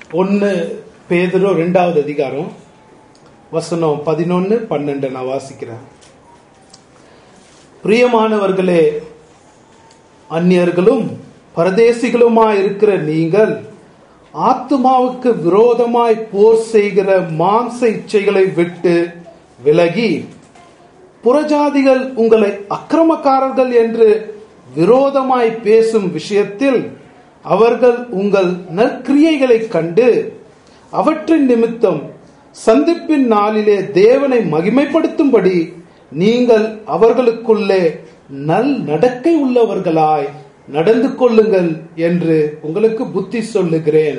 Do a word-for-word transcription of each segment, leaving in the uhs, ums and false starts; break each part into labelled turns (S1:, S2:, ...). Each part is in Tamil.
S1: ஒன்னு பேதுரு ரெண்டாவது அதிகாரம் வசனம் பதினொன்னு பன்னெண்டு நான் வாசிக்கிறேன். பிரியமானவர்களே, அந்நியர்களும் பரதேசிகளுமாய் இருக்கிற நீங்கள் ஆத்துமாவுக்கு விரோதமாய் போர் செய்கிற மாம்ச இச்சைகளை விட்டு விலகி, புறஜாதிகள் உங்களை அக்கிரமக்காரர்கள் என்று விரோதமாய் பேசும் விஷயத்தில் அவர்கள் உங்கள் நற்கிரியைகளை கண்டு அவற்றின் நிமித்தம் சந்திப்பின் நாளிலே தேவனை மகிமைப்படுத்தும்படி நீங்கள் அவர்களுக்குள்ளே நல் நடக்கை உள்ளவர்களாய் நடந்து கொள்ளுங்கள் என்று உங்களுக்கு புத்தி சொல்லுகிறேன்.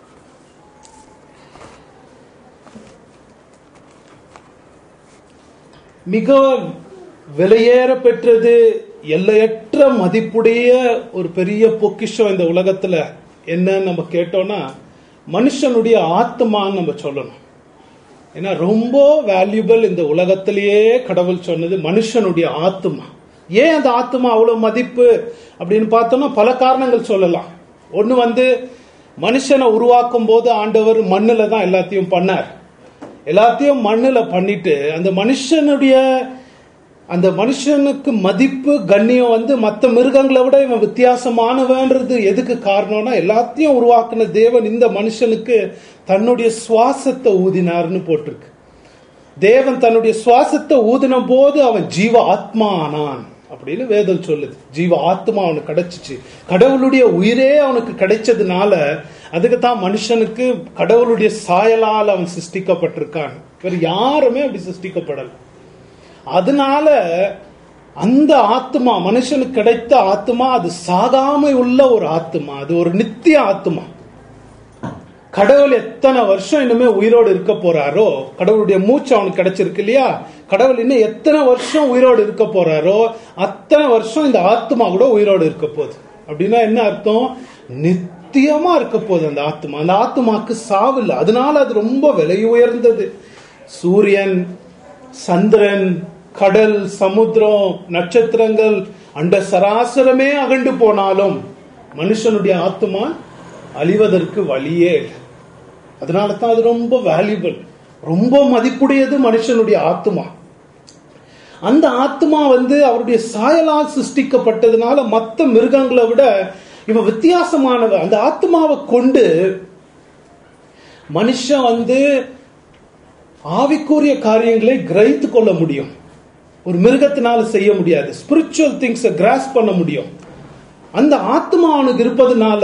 S1: மிக விலையேற பெற்றது, எல்லையற்ற மதிப்புடைய ஒரு பெரிய பொக்கிஷம் இந்த உலகத்துல என்னன்னு நம்ம கேட்டோம்னா மனுஷனுடைய ஆத்மான்னு நம்ம சொல்லணும். ஏன்னா ரொம்ப வேல்யூபிள் இந்த உலகத்திலேயே கடவுள் சொன்னது மனுஷனுடைய ஆத்மா. ஏன் அந்த ஆத்மா அவ்வளவு மதிப்பு அப்படின்னு பார்த்தோம்னா பல காரணங்கள் சொல்லலாம். ஒண்ணு வந்து, மனுஷனை உருவாக்கும் போது ஆண்டவர் மண்ணுல தான் எல்லாத்தையும் பண்ணார். எல்லாத்தையும் மண்ணுல பண்ணிட்டு அந்த மனுஷனுடைய அந்த மனுஷனுக்கு மதிப்பு கண்ணியம் வந்து மற்ற மிருகங்களை விட இவன் வித்தியாசமானவன்றது எதுக்கு காரணம்னா, எல்லாத்தையும் உருவாக்குன தேவன் இந்த மனுஷனுக்கு தன்னுடைய சுவாசத்தை ஊதினார்னு போட்டிருக்கு. தேவன் தன்னுடைய சுவாசத்தை ஊதின போது அவன் ஜீவ ஆத்மா ஆனான் அப்படின்னு வேதம் சொல்லுது. ஜீவ ஆத்மா அவனுக்கு கிடைச்சிச்சு. கடவுளுடைய உயிரே அவனுக்கு கிடைச்சதுனால அதுக்கு தான் மனுஷனுக்கு கடவுளுடைய சாயலால் அவன் சிருஷ்டிக்கப்பட்டிருக்கான். வேற யாருமே அப்படி சிருஷ்டிக்கப்படல. அதனால அந்த ஆத்மா மனுஷனுக்கு கிடைத்த ஆத்மா அது சாகாமை உள்ள ஒரு ஆத்மா, அது ஒரு நித்திய ஆத்மா. கடவுள் எத்தனை வருஷம் இன்னுமே உயிரோடு இருக்க போறாரோ, கடவுளுடைய மூச்சு அவனுக்கு கிடைச்சிருக்கு இல்லையா, கடவுள் இன்னும் எத்தனை வருஷம் உயிரோடு இருக்க போறாரோ அத்தனை வருஷம் இந்த ஆத்மா கூட உயிரோடு இருக்க போகுது. அப்படின்னா என்ன அர்த்தம்? நித்தியமா இருக்க போகுது அந்த ஆத்மா. அந்த ஆத்மாக்கு சாவு இல்லை. அதனால அது ரொம்ப விலை உயர்ந்தது. சூரியன், சந்திரன், கடல், சமுத்திரம், நட்சத்திரங்கள், அண்ட சராசரமே அகண்டு போனாலும் மனுஷனுடைய ஆத்மா அழிவதற்கு வழியே இல்லை. அதனால தான் அது ரொம்ப வேல்யூபிள், ரொம்ப மதிப்புடையது மனுஷனுடைய ஆத்மா. அந்த ஆத்மா வந்து அவருடைய சாயலால் சிருஷ்டிக்கப்பட்டதுனால மற்ற மிருகங்களை விட இவன் வித்தியாசமானவ. அந்த ஆத்மாவை கொண்டு மனுஷன் வந்து ஆவிக்குரிய காரியங்களை கிரகித்து கொள்ள முடியும். ஒரு மிருகத்தினால செய்ய முடியாது. ஸ்பிரிச்சுவல் திங்ஸ் கிராஸ் பண்ண முடியும். அந்த ஆத்மா அவனுக்கு இருப்பதனால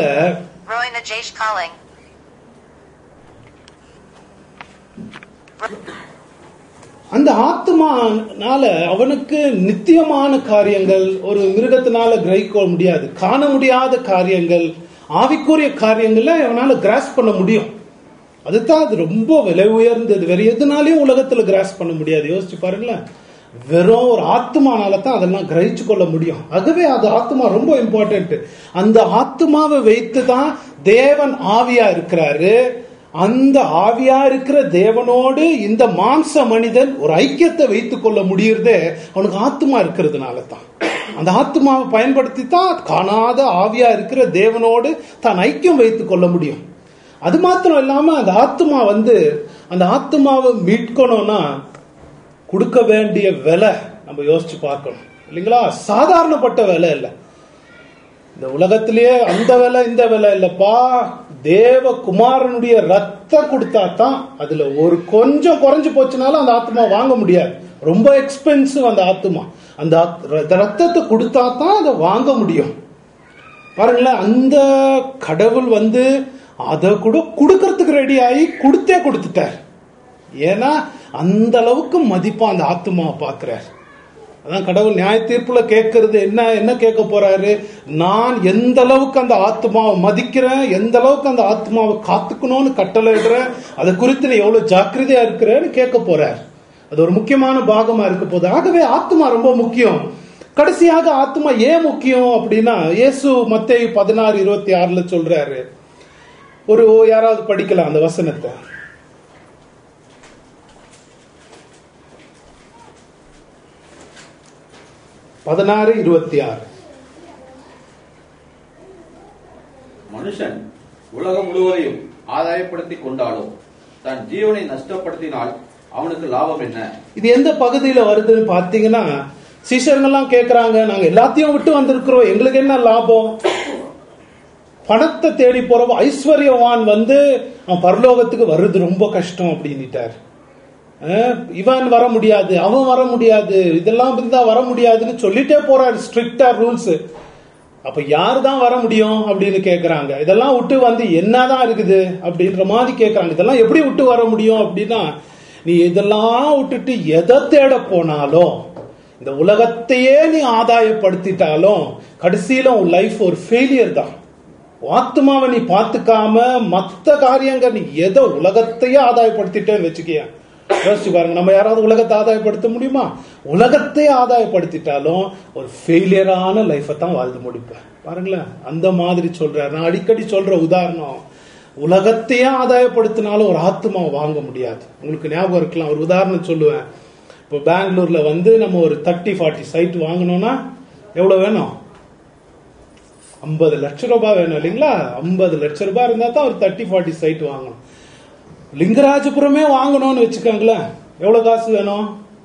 S1: அந்த ஆத்மானால அவனுக்கு நித்தியமான காரியங்கள் ஒரு மிருகத்தினால கிரகிக்க முடியாது. காண முடியாத காரியங்கள், ஆவிக்குரிய காரியங்களை அவனால கிராஸ் பண்ண முடியும். அதுதான் அது ரொம்ப விலை உயர்ந்தது. வேற எதுனாலையும் உலகத்துல கிராஸ் பண்ண முடியாது. யோசிச்சு பாருங்களேன். வெறும் ஒரு ஆத்மானால தான் அதெல்லாம் கிரகிச்சு கொள்ள முடியும். ஆகவே அது ஆத்மா ரொம்ப இம்பார்ட்டன்ட். அந்த ஆத்மாவை வைத்து தான் தேவன் ஆவியா இருக்கிறாரு. அந்த ஆவியா இருக்கிற தேவனோடு இந்த மாம்ச மனிதன் ஒரு ஐக்கியத்தை வைத்துக் கொள்ள முடியுறதே அவனுக்கு ஆத்மா இருக்கிறதுனால தான். அந்த ஆத்மாவை பயன்படுத்தி தான் காணாத ஆவியா இருக்கிற தேவனோடு தான் ஐக்கியம் வைத்துக் கொள்ள முடியும். அது மாத்திரம் இல்லாம அந்த ஆத்மா வந்து அந்த ஆத்மாவை மீட்கணும்னா கொடுக்க வேண்டிய விலை நம்ம யோசிச்சு பார்க்கணும் இல்லைங்களா? சாதாரணப்பட்ட விலை இல்லை. இந்த உலகத்திலேயே அந்த விலை இந்த விலை இல்லப்பா. தேவ குமாரனுடைய ரத்தம் கொடுத்தா தான், அதுல ஒரு கொஞ்சம் குறைஞ்சு போச்சுனாலும் அந்த ஆத்மா வாங்க முடியாது. ரொம்ப எக்ஸ்பென்சிவ் அந்த ஆத்மா. அந்த ரத்தத்தை கொடுத்தா தான் அதை வாங்க முடியும். பாருங்களேன், அந்த கடவுள் வந்து அதை கூட கொடுக்கறதுக்கு ரெடி ஆகி கொடுத்தே கொடுத்துட்டார். ஏன்னா அந்த அளவுக்கு மதிப்பா அந்த ஆத்மாவை பார்க்கிறார். அதான் கடவுள் நியாய தீர்ப்புல கேட்கறது என்ன என்ன கேட்க போறாரு? நான் எந்த அளவுக்கு அந்த ஆத்மாவை மதிக்கிறேன், எந்த அளவுக்கு அந்த ஆத்மாவை காத்துக்கணும்னு கட்டளையிடுறேன், அதை குறித்து நீ எவ்வளவு ஜாக்கிரதையா இருக்கிறேன்னு கேட்க போறார். அது ஒரு முக்கியமான பாகமா இருக்க போகுது. ஆகவே ஆத்மா ரொம்ப முக்கியம். கடைசியாக ஆத்மா ஏன் முக்கியம் அப்படின்னா, இயேசு மத்தேயு பதினாறு இருபத்தி ஆறுல சொல்றாரு. ஒரு யாராவது படிக்கலாம் அந்த வசனத்தை. பதினாறு இருபத்தி ஆறு.
S2: மனுஷன் உலகம் முழுவதையும் ஆதாயப்படுத்தி கொண்டாலும் தன் ஜீவனை நஷ்டப்படுத்தினால் அவனுக்கு லாபம் என்ன? இது
S1: எந்த பகுதியில வருதுன்னு பார்த்தீங்கன்னா, சீஷர்கள்லாம் கேட்கறாங்க, நாங்க எல்லாத்தையும் விட்டு வந்திருக்கிறோம், எங்களுக்கு என்ன லாபம்? பணத்தை தேடி போறவ ஐஸ்வர்யவான் வந்து அவன் பரலோகத்துக்கு வர்றது ரொம்ப கஷ்டம் அப்படின்னுட்டார். இவன் வர முடியாது, அவன் வர முடியாது, இதெல்லாம் இருந்தா வர முடியாதுன்னு சொல்லிட்டே போறாரு, ஸ்ட்ரிக்டா ரூல்ஸ். அப்ப யாரு தான் வர முடியும் அப்படின்னு கேக்குறாங்க. இதெல்லாம் விட்டு வந்து என்னதான் இருக்குது அப்படின்ற மாதிரி கேக்குறாங்க. இதெல்லாம் எப்படி விட்டு வர முடியும் அப்படின்னா, நீ இதெல்லாம் விட்டுட்டு எதை தேட போனாலும், இந்த உலகத்தையே நீ ஆதாயப்படுத்திட்டாலும் கடைசியில உன் லைஃப் ஒரு ஃபெயிலியர் தான். ஆத்மாவை நீ பார்த்துக்காம மற்ற காரியங்கள், நீ எதை உலகத்தையே ஆதாயப்படுத்திட்டேன்னு வச்சுக்கிய, யோசிச்சு பாருங்க. நம்ம யாராவது உலகத்தை ஆதாயப்படுத்த முடியுமா? உலகத்தையே ஆதாயப்படுத்திட்டாலும் ஒரு ஃபெயிலியரான லைஃபை தான் வாழ்ந்து முடிப்பேன். பாருங்களேன், அந்த மாதிரி சொல்றாரு. நான் அடிக்கடி சொல்ற உதாரணம், உலகத்தையே ஆதாயப்படுத்தினாலும் ஒரு ஆத்மாவை வாங்க முடியாது. உங்களுக்கு ஞாபகம் இருக்கலாம், ஒரு உதாரணம் சொல்லுவேன். இப்போ பெங்களூர்ல வந்து நம்ம ஒரு தேர்ட்டி ஃபார்ட்டி சைட் வாங்கணும்னா எவ்வளவு வேணும்? ஐம்பது லட்சம் ரூபாய் வேணும் இல்லைங்களா? ஐம்பது லட்சம் ரூபாய் இருந்தா தான் ஒரு தேர்ட்டி ஃபார்ட்டி சைட் வாங்கணும். லிங்கராஜபுரமே வாங்கணும்னு வச்சுக்கோங்களேன், எவ்வளவு காசு வேணும்?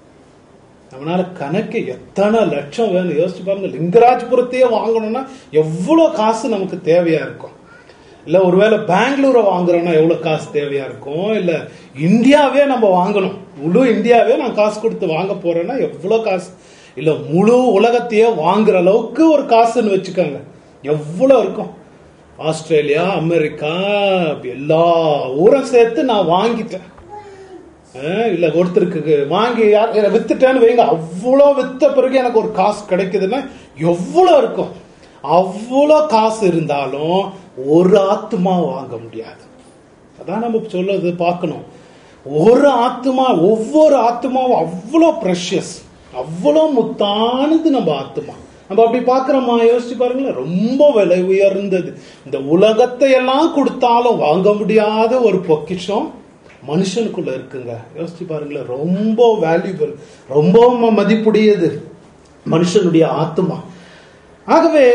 S1: நம்மளால கணக்கு எத்தனை லட்சம் வேணும் யோசிச்சு பாருங்க. லிங்கராஜபுரத்தையே வாங்கணும்னா எவ்வளவு காசு நமக்கு தேவையா இருக்கும். இல்ல ஒருவேளை பெங்களூரை வாங்குறோம்னா எவ்வளவு காசு தேவையா இருக்கும். இல்ல இந்தியாவே நம்ம வாங்கணும், முழு இந்தியாவே நான் காசு கொடுத்து வாங்க போறேன்னா எவ்வளவு காசு. இல்ல முழு உலகத்தையே வாங்குற அளவுக்கு ஒரு காசுன்னு வச்சுக்கோங்க, எவ்வளவு இருக்கும். ஆஸ்திரேலியா, அமெரிக்கா, எல்லா ஊரும் சேர்த்து நான் வாங்கிட்டேன். இல்ல ஒருத்தருக்கு வாங்கி வித்துட்டேன்னு வைங்க, அவ்வளோ வித்த பிறகு எனக்கு ஒரு காசு கிடைக்குதுன்னா எவ்வளவு இருக்கும். அவ்வளோ காசு இருந்தாலும் ஒரு ஆத்மா வாங்க முடியாது. அதான் நம்ம சொல்றது பார்க்கணும். ஒரு ஆத்மா, ஒவ்வொரு ஆத்மாவும் அவ்வளோ ப்ரெஷியஸ், அவ்வளோ முத்தானது நம்ம ஆத்மா. நம்ம அப்படி பாக்குறோமா? யோசிச்சு பாருங்களேன், ரொம்ப விலை உயர்ந்தது. இந்த உலகத்தை எல்லாம் கொடுத்தாலும் வாங்க முடியாத ஒரு பொக்கிஷம் மனுஷனுக்குள்ள இருக்குங்க. யோசிச்சு பாருங்களேன், ரொம்ப வேல்யூபிள், ரொம்ப மதிப்புடையது மனுஷனுடைய ஆத்மா. ஆகவே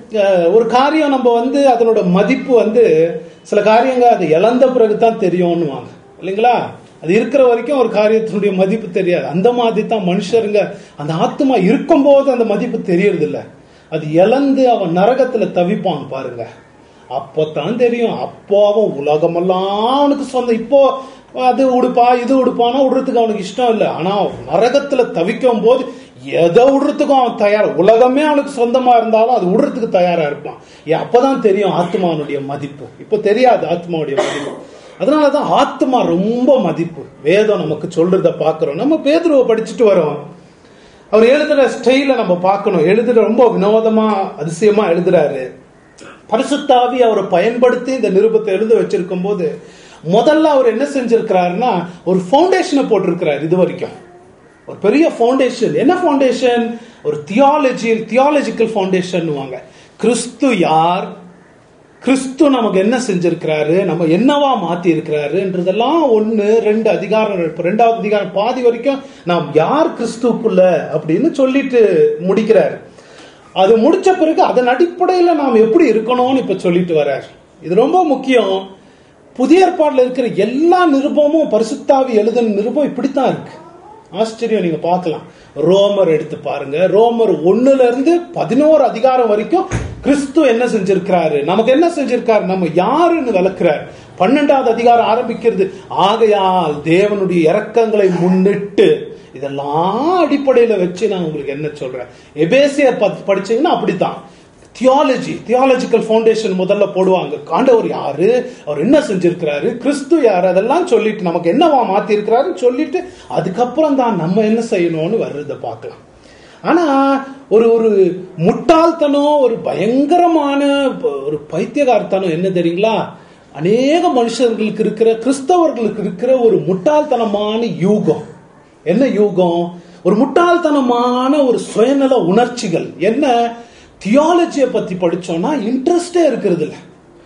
S1: ஒரு காரியம் நம்ம வந்து அதனோட மதிப்பு வந்து சில காரியங்கள் அது இழந்த பிறகுதான் தெரியும்னு வாங்க இல்லைங்களா? அது இருக்கிற வரைக்கும் ஒரு காரியத்தினுடைய மதிப்பு தெரியாது. அந்த மாதிரி தான் மனுஷருங்க, அந்த ஆத்மா இருக்கும் போது அந்த மதிப்பு தெரியறது இல்லை. அது இழந்து அவன் நரகத்துல தவிப்பான் பாருங்க, அப்போத்தான் தெரியும். அப்போ அவன் உலகமெல்லாம் அவனுக்கு சொந்தம். இப்போ அது உடுப்பா இது உடுப்பானா விடுறதுக்கு அவனுக்கு இஷ்டம் இல்லை. ஆனா நரகத்துல தவிக்கும் போது எதை விடுறதுக்கும் அவன் தயார். உலகமே அவனுக்கு சொந்தமா இருந்தாலும் அது விடுறதுக்கு தயாரா இருப்பான். அப்பதான் தெரியும் ஆத்மானுடைய மதிப்பு. இப்போ தெரியாது ஆத்மாவுடைய மதிப்பு. அதனாலதான் ஆத்மா ரொம்ப மதிப்பு. வேதம் நமக்கு சொல்றத பாக்குறோம். நம்ம பேதுருவை படிச்சுட்டு வரோம், அவர் எழுதுற ஸ்டைல நம்ம பார்க்கணும். எழுதுற ரொம்ப வினோதமா அதிசயமா எழுதுறாரு. பரிசுத்தாவி அவரை பயன்படுத்தி இந்த நிருபத்தை எழுத வச்சிருக்கும் போது முதல்ல அவர் என்ன செஞ்சிருக்கிறாருன்னா ஒரு ஃபவுண்டேஷனை போட்டிருக்கிறார். இது வரைக்கும் ஒரு பெரிய ஃபவுண்டேஷன். என்ன ஃபவுண்டேஷன்? ஒரு தியாலஜி, தியாலஜிக்கல் ஃபவுண்டேஷன். கிறிஸ்து யார், கிறிஸ்து நமக்கு என்ன செஞ்சிருக்கிறாரு, நம்ம என்னவா மாத்தி இருக்கிறாருன்றதெல்லாம் ஒன்னு ரெண்டு அதிகாரம். ரெண்டாவது அதிகாரம் பாதி வரைக்கும் நாம் யார் கிறிஸ்துக்குள்ள அப்படின்னு சொல்லிட்டு முடிக்கிறாரு. அது முடிச்ச பிறகு அதன் அடிப்படையில நாம் எப்படி இருக்கணும்னு இப்ப சொல்லிட்டு வர்றாரு. இது ரொம்ப முக்கியம். புதிய ஏற்பாடுல இருக்கிற எல்லா நிருபமும் பரிசுத்தாவி எழுதின நிருபம் இப்படித்தான் இருக்கு. ஆச்சரியம், நீங்க பார்க்கலாம். ரோமர் எடுத்து பாருங்க, ரோமர் ஒண்ணுல இருந்து பதினோரு அதிகாரம் வரைக்கும் கிறிஸ்து என்ன செஞ்சிருக்கிறாரு, நமக்கு என்ன செஞ்சிருக்காரு, நம்ம யாருன்னு விளக்குறாரு. பன்னெண்டாவது அதிகாரம் ஆரம்பிக்கிறது, ஆகையால் தேவனுடைய இரக்கங்களை முன்னிட்டு. இதெல்லாம் அடிப்படையில வச்சு நான் உங்களுக்கு என்ன சொல்றேன். எபேசியர் படிச்சீங்கன்னா அப்படித்தான். தியாலஜி, தியாலஜிக்கல் ஃபவுண்டேஷன் முதல்ல போடுவாங்க. ஆண்டவர் யாரு, அவர் என்ன செஞ்சிருக்கிறாரு, கிறிஸ்து யாரு, அதெல்லாம் சொல்லிட்டு நமக்கு என்னவா மாத்தி இருக்கிறாரு சொல்லிட்டு அதுக்கப்புறம் தான் நம்ம என்ன செய்யணும்னு வர்றத பார்க்கலாம். ஆனா ஒரு ஒரு முட்டாள்தனம், ஒரு பயங்கரமான ஒரு பைத்தியகாரத்தனம் என்ன தெரியுங்களா? அநேக மனுஷர்களுக்கு இருக்கிற, கிறிஸ்தவர்களுக்கு இருக்கிற ஒரு முட்டாள்தனமான யூகம். என்ன யூகம்? ஒரு முட்டாள்தனமான ஒரு சுயநல உணர்ச்சிகள். என்ன? தியாலஜியை பத்தி படிச்சோம்னா இன்ட்ரெஸ்டே இருக்கிறது இல்லை.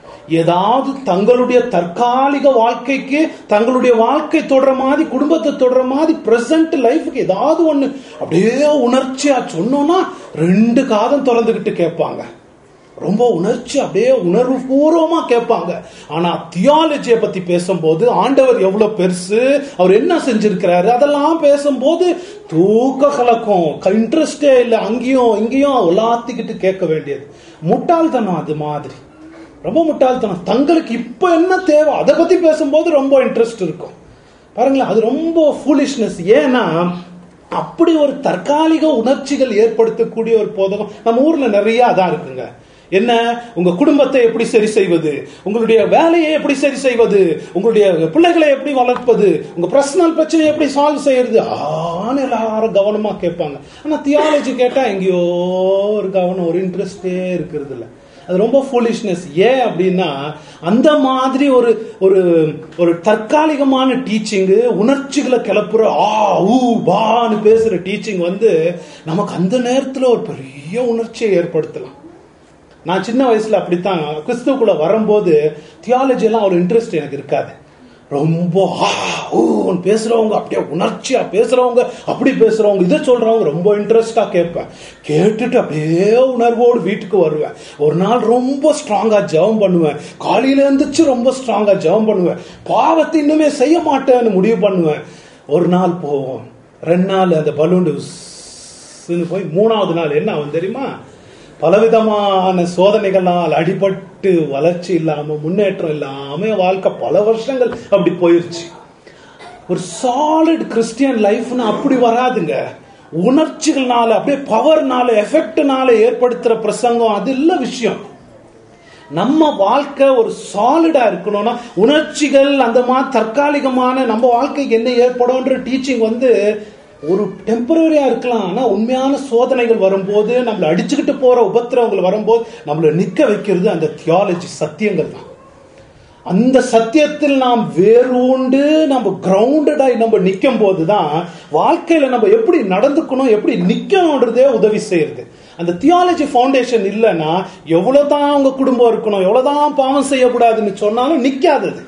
S1: ஏதாவது தங்களுடைய தற்காலிக வாழ்க்கைக்கு, தங்களுடைய வாழ்க்கை தொடர மாதிரி, குடும்பத்தை தொடர மாதிரி, பிரசன்ட் லைஃபுக்கு ஏதாவது ஒண்ணு அப்படியே உணர்ச்சியா சொன்னோம்னா ரெண்டு காதம் திறந்துகிட்டு கேட்பாங்க. ரொம்ப உணர்ச்சி அப்படியே உணர்வு பூர்வமா கேட்பாங்க. ஆனா தியாலஜியை பத்தி பேசும்போது ஆண்டவர் எவ்வளவு பெருசு, அவர் என்ன செஞ்சிருக்கிறாரு, அதெல்லாம் பேசும்போது தூக்க கலக்கம், இன்ட்ரெஸ்டே இல்லை. அங்கேயும் இங்கேயும் உலாத்திக்கிட்டு கேட்க வேண்டியது முட்டாள்தனம். அது மாதிரி ரொம்ப முட்டாள்தனம். தங்களுக்கு இப்ப என்ன தேவை அதை பத்தி பேசும்போது ரொம்ப இன்ட்ரெஸ்ட் இருக்கும் பாருங்களேன். அது ரொம்ப ஃபூலிஷ்னஸ். ஏன்னா அப்படி ஒரு தற்காலிக உணர்ச்சிகள் ஏற்படுத்தக்கூடிய ஒரு போதகம் நம்ம ஊர்ல நிறைய அதான் இருக்குங்க. என்ன, உங்க குடும்பத்தை எப்படி சரி செய்வது, உங்களுடைய வேலையை எப்படி சரி செய்வது, உங்களுடைய பிள்ளைகளை எப்படி வளர்ப்பது, உங்க பர்சனல் பிரச்சனையை எப்படி சால்வ் செய்யறது, ஆன எல்லாரும் கவனமா கேட்பாங்க. ஆனா தியாலஜி கேட்டா எங்கேயோ ஒரு கவனம், ஒரு இன்ட்ரெஸ்டே இருக்கிறது இல்லை. அது ரொம்ப ஃபூலிஷ்னஸ். ஏன் அப்படின்னா அந்த மாதிரி ஒரு ஒரு ஒரு தற்காலிகமான டீச்சிங், உணர்ச்சிகளை கிளப்புற ஆ ஊ பான்னு பேசுற டீச்சிங் வந்து நமக்கு அந்த நேரத்துல ஒரு பெரிய உணர்ச்சியை ஏற்படுத்தலாம். நான் சின்ன வயசுல அப்படித்தான் கிறிஸ்துவுக்குள்ள வரும்போது தியாலஜி எல்லாம் ஒரு இன்ட்ரெஸ்ட் எனக்கு இருக்காது. ரொம்ப பேசுறவங்க அப்படியே உணர்ச்சியா பேசுறவங்க, அப்படி பேசுறவங்க, இதை சொல்றவங்க ரொம்ப இன்ட்ரெஸ்டா கேட்பேன். கேட்டுட்டு அப்படியே உணர்வோடு வீட்டுக்கு வருவேன். ஒரு நாள் ரொம்ப ஸ்ட்ராங்கா ஜெபம் பண்ணுவேன். காலையில இருந்துச்சு ரொம்ப ஸ்ட்ராங்கா ஜெபம் பண்ணுவேன். பாவத்தை இன்னுமே செய்ய மாட்டேன்னு முடிவு பண்ணுவேன். ஒரு நாள் போவோம், ரெண்டு நாள் அந்த பலூன் போய் மூணாவது நாள் என்ன ஆகும் தெரியுமா? பலவிதமான சோதனைகளால் அடிபட்டு வளர்ச்சி இல்லாம முன்னேற்றம் இல்லாம வாழ்க்கை பல வருஷங்கள் அப்படி போயிருச்சு. ஒரு சாலிட் கிறிஸ்டியன் லைஃப்னு அப்படி வராதுங்க. உணர்ச்சிகள்னால அப்படியே பவர்னால எஃபெக்ட்னால ஏற்படுத்துற பிரசங்கம் அது இல்ல விஷயம். நம்ம வாழ்க்கை ஒரு சாலிடா இருக்கணும்னா உணர்ச்சிகள் அந்த மாதிரி தற்காலிகமான நம்ம வாழ்க்கைக்கு என்ன ஏற்படும்ன்ற டீச்சிங் வந்து ஒரு டெம்பரரியா இருக்கலாம். ஆனா உண்மையான சோதனைகள் வரும்போது, நம்மளை அடிச்சுக்கிட்டு போற உபத்திரவங்கள் வரும்போது நம்மளை நிக்க வைக்கிறது அந்த தியாலஜி சத்தியங்கள் தான். அந்த சத்தியத்தில் நாம் வேரூண்டு நம்ம கிரவுண்டடாய் நம்ம நிற்கும் போதுதான் வாழ்க்கையில நம்ம எப்படி நடந்துக்கணும், எப்படி நிக்கணும்ன்றதே உதவி செய்யுது. அந்த தியாலஜி ஃபவுண்டேஷன் இல்லைன்னா எவ்வளவுதான் உங்க குடும்பம் இருக்கணும், எவ்வளவுதான் பாவம் செய்யக்கூடாதுன்னு சொன்னாலும் நிக்காதது.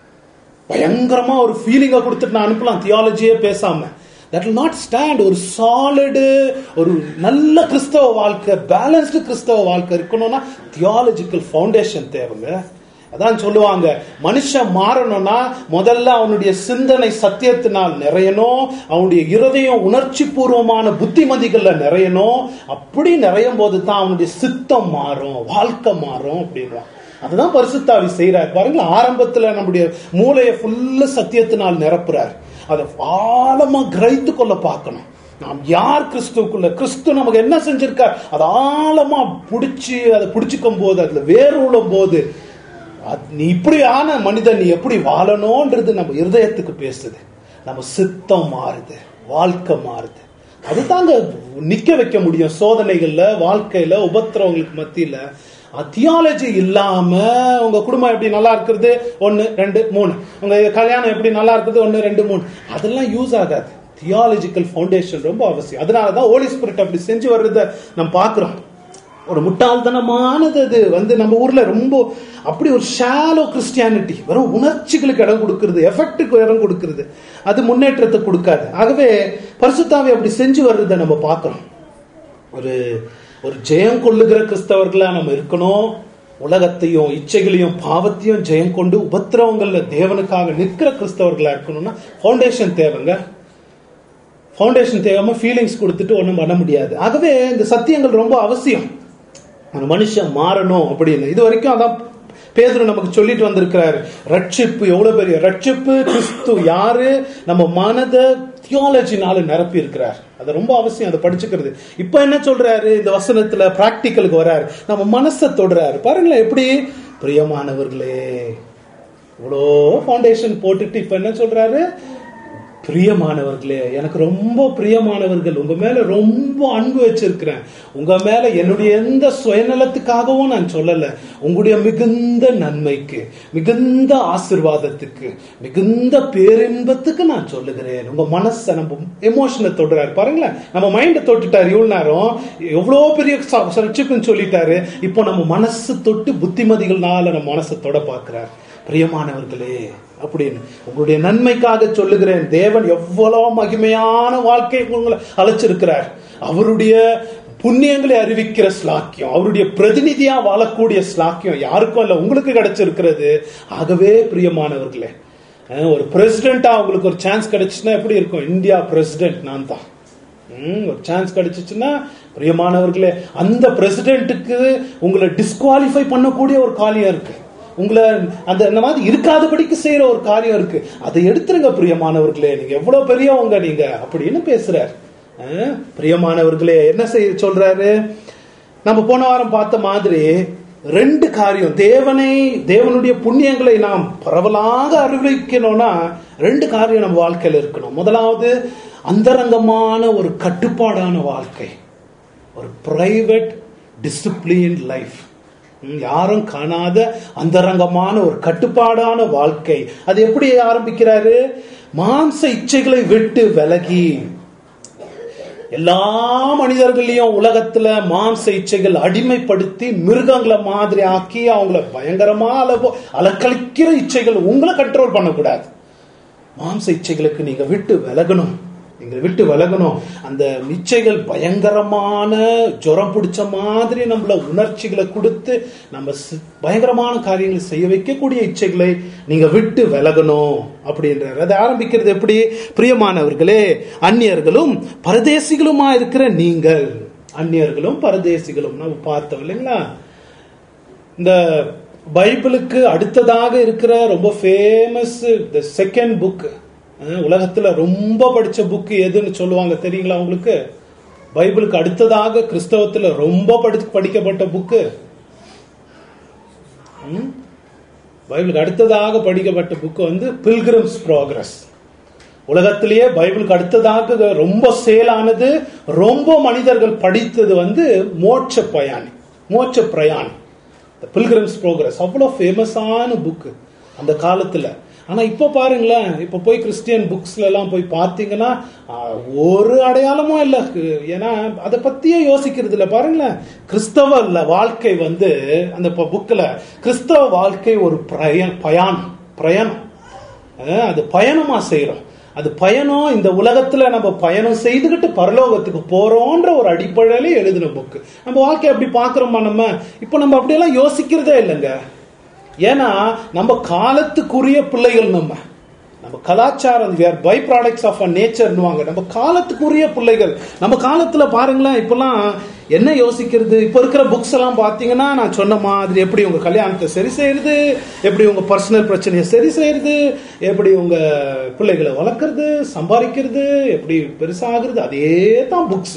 S1: பயங்கரமா ஒரு ஃபீலிங்கை கொடுத்துட்டு நான் அனுப்பலாம் தியாலஜியே பேசாம. That will not stand. ஒரு சாலிடு, ஒரு நல்ல கிறிஸ்தவ வாழ்க்கை, பேலன்ஸ்டு கிறிஸ்தவ வாழ்க்கை இருக்கணும்னா தியாலஜிக்கல் ஃபவுண்டேஷன் தேவைங்க. அதான் சொல்லுவாங்க, மனுஷன் மாறணும்னா முதல்ல அவனுடைய சிந்தனை சத்தியத்தினால் நிறையணும், அவனுடைய இருதயம் உணர்ச்சி பூர்வமான புத்திமதிகள்ல நிறையணும். அப்படி நிறையும் போது தான் அவனுடைய சித்தம் மாறும், வாழ்க்கை மாறும் அப்படின்னா. அதுதான் பரிசுத்தாவி செய்யறாரு பாருங்க. ஆரம்பத்துல நம்முடைய மூளையை ஃபுல்லா சத்தியத்தினால் நிரப்புறாரு. அதை ஆழமா கிரகித்து கொள்ள பார்க்கணும். நாம் யார் கிறிஸ்துக்குள்ள, கிறிஸ்து நமக்கு என்ன செஞ்சிருக்கார், அதை ஆழமா பிடிச்சி அதை பிடிச்சிக்கும் போது, அதுல வேரூழும் போது, நீ இப்படியான மனிதன், நீ எப்படி வாழணும்ன்றது நம்ம இருதயத்துக்கு பேசுது. நம்ம சித்தம் மாறுது, வாழ்க்கை மாறுது. அதுதாங்க நிக்க வைக்க முடியும் சோதனைகள்ல, வாழ்க்கையில, உபத்திரவங்களுக்கு மத்தியில. தியாலஜி இல்லாம உங்க குடும்பம் எப்படி நல்லா இருக்கிறது ஒன்னு ரெண்டு மூணு, உங்க கல்யாணம் எப்படி நல்லா இருக்குது ஒன்னு ரெண்டு மூணு, அதெல்லாம் யூஸ் ஆகாது. தியாலஜிக்கல் ஃபவுண்டேஷன் ரொம்ப அவசியம். அதனாலதான் ஹோலி ஸ்பிரிட் அப்படி செஞ்சு வர்றத நம்ம பாக்குறோம். ஒரு முட்டாள்தனமானது அது வந்து நம்ம ஊர்ல ரொம்ப அப்படி ஒரு ஷாலோ கிறிஸ்டியானிட்டி, வெறும் உணர்ச்சிகளுக்கு இடம் கொடுக்கிறது, எஃபெக்டுக்கு இடம் கொடுக்கிறது, அது முன்னேற்றத்தை கொடுக்காது. ஆகவே பரிசுத்தாவி அப்படி செஞ்சு வர்றதை நம்ம பார்க்கிறோம். ஒரு ஒரு ஜெயம் கொள்ளுகிற கிறிஸ்தவர்களா நம்ம இருக்கணும். உலகத்தையும் இச்சைகளையும் பாவத்தையும் ஜெயம் கொண்டு உபத்திரவங்கள்ல தேவனுக்காக நிற்கிற கிறிஸ்தவர்களா இருக்கணும்னா ஃபவுண்டேஷன் தேவைங்க. ஃபவுண்டேஷன் தேவையாம ஃபீலிங்ஸ் கொடுத்துட்டு ஒன்றும் பண்ண முடியாது. ஆகவே இந்த சத்தியங்கள் ரொம்ப அவசியம். ஒரு மனுஷன் மாறணும் அப்படின்னு இது வரைக்கும் அதான் பேதுரு நமக்கு சொல்லிட்டு வந்திருக்கிறாரு. ரட்சிப்பு எவ்வளவு பெரிய ரட்சிப்பு, கிறிஸ்து யாரு, நம்ம மனதை தியாலஜினால நிரப்பி இருக்கிறார். அது ரொம்ப அவசியம், அதை படிச்சுக்கிறது. இப்ப என்ன சொல்றாரு இந்த வசனத்துல, பிராக்டிக்கலுக்கு வர்றாரு, நம்ம மனசை தொடுறாரு. பாருங்களேன் எப்படி, பிரியமானவர்களே, இவ்வளோ ஃபவுண்டேஷன் போட்டுட்டு இப்ப என்ன சொல்றாரு, பிரியமானவர்களே, எனக்கு ரொம்ப பிரியமானவர்கள், உங்க மேல ரொம்ப அன்பு வச்சிருக்கிறேன். உங்க மேல என்னுடைய எந்த சுயநலத்துக்காகவும் நான் சொல்லல, உங்களுடைய மிகுந்த நன்மைக்கு, மிகுந்த ஆசீர்வாதத்துக்கு, மிகுந்த பேரின்பத்துக்கு நான் சொல்லுகிறேன். உங்க மனசை நம்ம எமோஷனை தொடுறாரு. பாருங்களேன், நம்ம மைண்டை தொட்டுட்டாரு. இவ்வளவு நேரம் எவ்வளவு பெரிய ரட்சிப்புன்னு சொல்லிட்டாரு. இப்போ நம்ம மனசு தொட்டு புத்திமதிகள்னால நம்ம மனசை தொட பார்க்கிறார். பிரியமானவர்களே அப்படின்னு, உங்களுடைய நன்மைக்காக சொல்லுகிறேன். தேவன் எவ்வளவு மகிமையான வாழ்க்கை உங்களை அழைச்சிருக்கிறார். அவருடைய புண்ணியங்களை அறிவிக்கிற ஸ்லாக்கியம், அவருடைய பிரதிநிதியா வாழக்கூடிய ஸ்லாக்கியம் யாருக்கும் இல்ல, உங்களுக்கு கிடைச்சிருக்கிறது. ஆகவே பிரியமானவர்களே, ஒரு பிரசிடென்டா உங்களுக்கு ஒரு சான்ஸ் கிடைச்சுன்னா எப்படி இருக்கும்? இந்தியா பிரசிடென்ட் நான் தான். ஒரு சான்ஸ் கிடைச்சிச்சுன்னா பிரியமானவர்களே, அந்த பிரசிடென்ட்டுக்கு உங்களை டிஸ்குவாலிஃபை பண்ணக்கூடிய ஒரு காரியம் இருக்கு, உங்களை அந்த இந்த மாதிரி இருக்காதபடிக்கு செய்யற ஒரு காரியம் இருக்கு. அதை எடுத்துருங்க பிரியமானவர்களே, நீங்க எவ்வளவு பெரியவங்க நீங்க அப்படின்னு பேசுறாரு. பிரியமானவர்களே, என்ன செய்ய சொல்றாரு? நம்ம போன வாரம் பார்த்த மாதிரி ரெண்டு காரியம், தேவனை தேவனுடைய புண்ணியங்களை நாம் பரவலாக அறிவிக்கணும்னா ரெண்டு காரியம் நம்ம வாழ்க்கையில் இருக்கணும். முதலாவது அந்தரங்கமான ஒரு கட்டுப்பாடான வாழ்க்கை, ஒரு பிரைவேட் டிசிப்ளின் லைஃப், யாரும் காணாத அந்தரங்கமான ஒரு கட்டுப்பாடான வாழ்க்கை. அது எப்படி ஆரம்பிக்கிறாரு? மாம்ச இச்சைகளை விட்டு விலகி. எல்லா மனிதர்களையும் உலகத்துல மாம்ச இச்சைகள் அடிமைப்படுத்தி மிருகங்களை மாதிரி ஆக்கி அவங்கள பயங்கரமா அளவு அலக்கழிக்கிற இச்சைகள் உங்களை கண்ட்ரோல் பண்ணக்கூடாது. மாம்ச இச்சைகளுக்கு நீங்க விட்டு விலகணும், நீங்க விட்டு விலகணும். அந்த இச்சைகள் பயங்கரமான ஜுரம் பிடிச்ச மாதிரி நம்மள உணர்ச்சிகளை கொடுத்து நம்ம பயங்கரமான காரியங்களை செய்ய வைக்கக்கூடிய இச்சைகளை நீங்க விட்டு விலகணும் அப்படின்றார். அதை ஆரம்பிக்கிறது எப்படி? பிரியமானவர்களே, அந்நியர்களும் பரதேசிகளுமா இருக்கிற நீங்கள். அந்நியர்களும் பரதேசிகளும் நம்ம பார்த்தோம் இல்லைங்களா? இந்த பைபிளுக்கு அடுத்ததாக இருக்கிற ரொம்ப ஃபேமஸ் தி செகண்ட் புக், உலகத்துல ரொம்ப படிச்ச புக் எதுன்னு சொல்லுவாங்க தெரியுங்களா உங்களுக்கு? பைபிளுக்கு அடுத்ததாக கிறிஸ்தவத்துல ரொம்ப படி படிக்கப்பட்ட புக்கு, பைபிளுக்கு அடுத்ததாக படிக்கப்பட்ட புக்கு வந்து பில்கிரிம்ஸ் ப்ராக்ரஸ். உலகத்திலேயே பைபிளுக்கு அடுத்ததாக ரொம்ப சேலானது, ரொம்ப மனிதர்கள் படித்தது வந்து மோட்ச பிரயாணி மோட்ச பிரயாணி பில்கிரிம்ஸ் ப்ராக்ரஸ். அவ்வளவு ஃபேமஸான புக்கு அந்த காலத்துல. ஆனா இப்ப பாருங்களேன், இப்ப போய் கிறிஸ்டியன் புக்ஸ்ல எல்லாம் போய் பார்த்தீங்கன்னா ஒரு அடையாளமும் இல்லை. ஏன்னா அதை பத்தியே யோசிக்கிறது இல்லை. பாருங்களேன், கிறிஸ்தவ வாழ்க்கை வந்து அந்த புக்ல கிறிஸ்தவ வாழ்க்கை ஒரு பிரய பயணம் பிரயாணம் அது பயணமா செய்யறோம். அது பயணம், இந்த உலகத்துல நம்ம பயணம் செய்துகிட்டு பரலோகத்துக்கு போறோன்ற ஒரு அடிப்படையில எழுதின புக்கு. நம்ம வாழ்க்கை அப்படி பாக்குறோமா? நம்ம இப்ப நம்ம அப்படியெல்லாம் யோசிக்கிறதே இல்லைங்க. ஏன்னா நம்ம காலத்துக்குரிய பிள்ளைகள், நம்ம நம்ம கலாச்சாரம் பை ப்ராடக்ட்ஸ் ஆஃப் நேச்சர்னுவாங்க. நம்ம காலத்துக்குரிய பிள்ளைகள். நம்ம காலத்துல பாருங்களேன், இப்பெல்லாம் என்ன யோசிக்கிறது? இப்ப இருக்கிற புக்ஸ் எல்லாம் பாத்தீங்கன்னா நான் சொன்ன மாதிரி எப்படி உங்க கல்யாணத்தை சரி செய்யறது, எப்படி உங்க பர்சனல் பிரச்சனையை சரி செய்யறது, எப்படி உங்க பிள்ளைகளை வளர்க்கறது, சம்பாதிக்கிறது, எப்படி பெருசாகிறது, அதே தான் புக்ஸ்.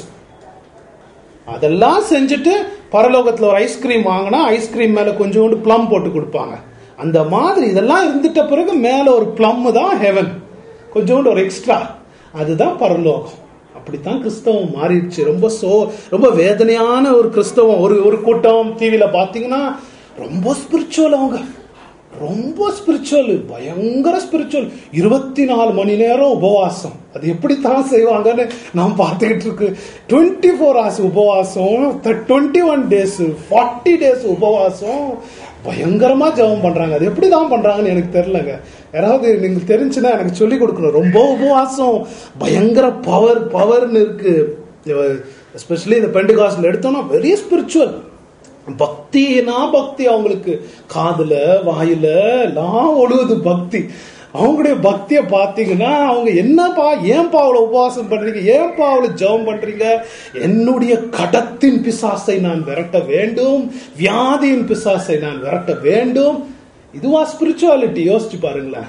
S1: அதெல்லாம் செஞ்சுட்டு பரலோகத்துல ஒரு ஐஸ்கிரீம் வாங்கினா ஐஸ்கிரீம் மேல கொஞ்சோண்டு பிளம் போட்டு கொடுப்பாங்க. அந்த மாதிரி இதெல்லாம் இருந்துட்ட பிறகு மேல ஒரு பிளம் தான் ஹெவன், கொஞ்சோண்டு ஒரு எக்ஸ்ட்ரா, அதுதான் பரலோகம். அப்படித்தான் கிறிஸ்தவம் மாறிடுச்சு. ரொம்ப சோ ரொம்ப வேதனையான ஒரு கிறிஸ்தவம். ஒரு ஒரு கூட்டம் டிவியில பாத்தீங்கன்னா ரொம்ப ஸ்பிரிச்சுவல், அவங்க ரொம்ப ஸ்பிரிச்சுவல், பயங்கர ஸ்பிரிச்சுவல். இருபத்தி நாலு மணி நேரம் உபவாசம். அது எப்படித்தான் செய்வாங்கன்னு நாம் பார்த்துக்கிட்டு இருக்கு. டுவெண்ட்டி ஃபோர் ஹவர்ஸ் உபவாசம், twenty one days forty days உபவாசம், பயங்கரமா ஜெபம் பண்றாங்க. அது எப்படிதான் பண்றாங்கன்னு எனக்கு தெரியலங்க. யாராவது நீங்க தெரிஞ்சுன்னா எனக்கு சொல்லி கொடுக்கணும். ரொம்ப உபவாசம், பயங்கர பவர் பவர்னு இருக்கு. எஸ்பெஷலி இந்த பெண்டகாஸ்ட்ல எடுத்தோம்னா வெரி ஸ்பிரிச்சுவல். பக்தினா பக்தி, அவங்களுக்கு காதுல வாயில எல்லாம் ஒழுகுது பக்தி. அவங்களுடைய பக்தியை பார்த்தீங்கன்னா அவங்க என்னப்பா, ஏன்பா அவ்வளவு உபவாசம் பண்றீங்க, ஏன்பா அவ்வளவு ஜெபம் பண்றீங்க? என்னுடைய கடத்தின் பிசாசை நான் விரட்ட வேண்டும், வியாதியின் பிசாசை நான் விரட்ட வேண்டும். இதுவா ஸ்பிரிச்சுவாலிட்டி? யோசிச்சு பாருங்களேன்.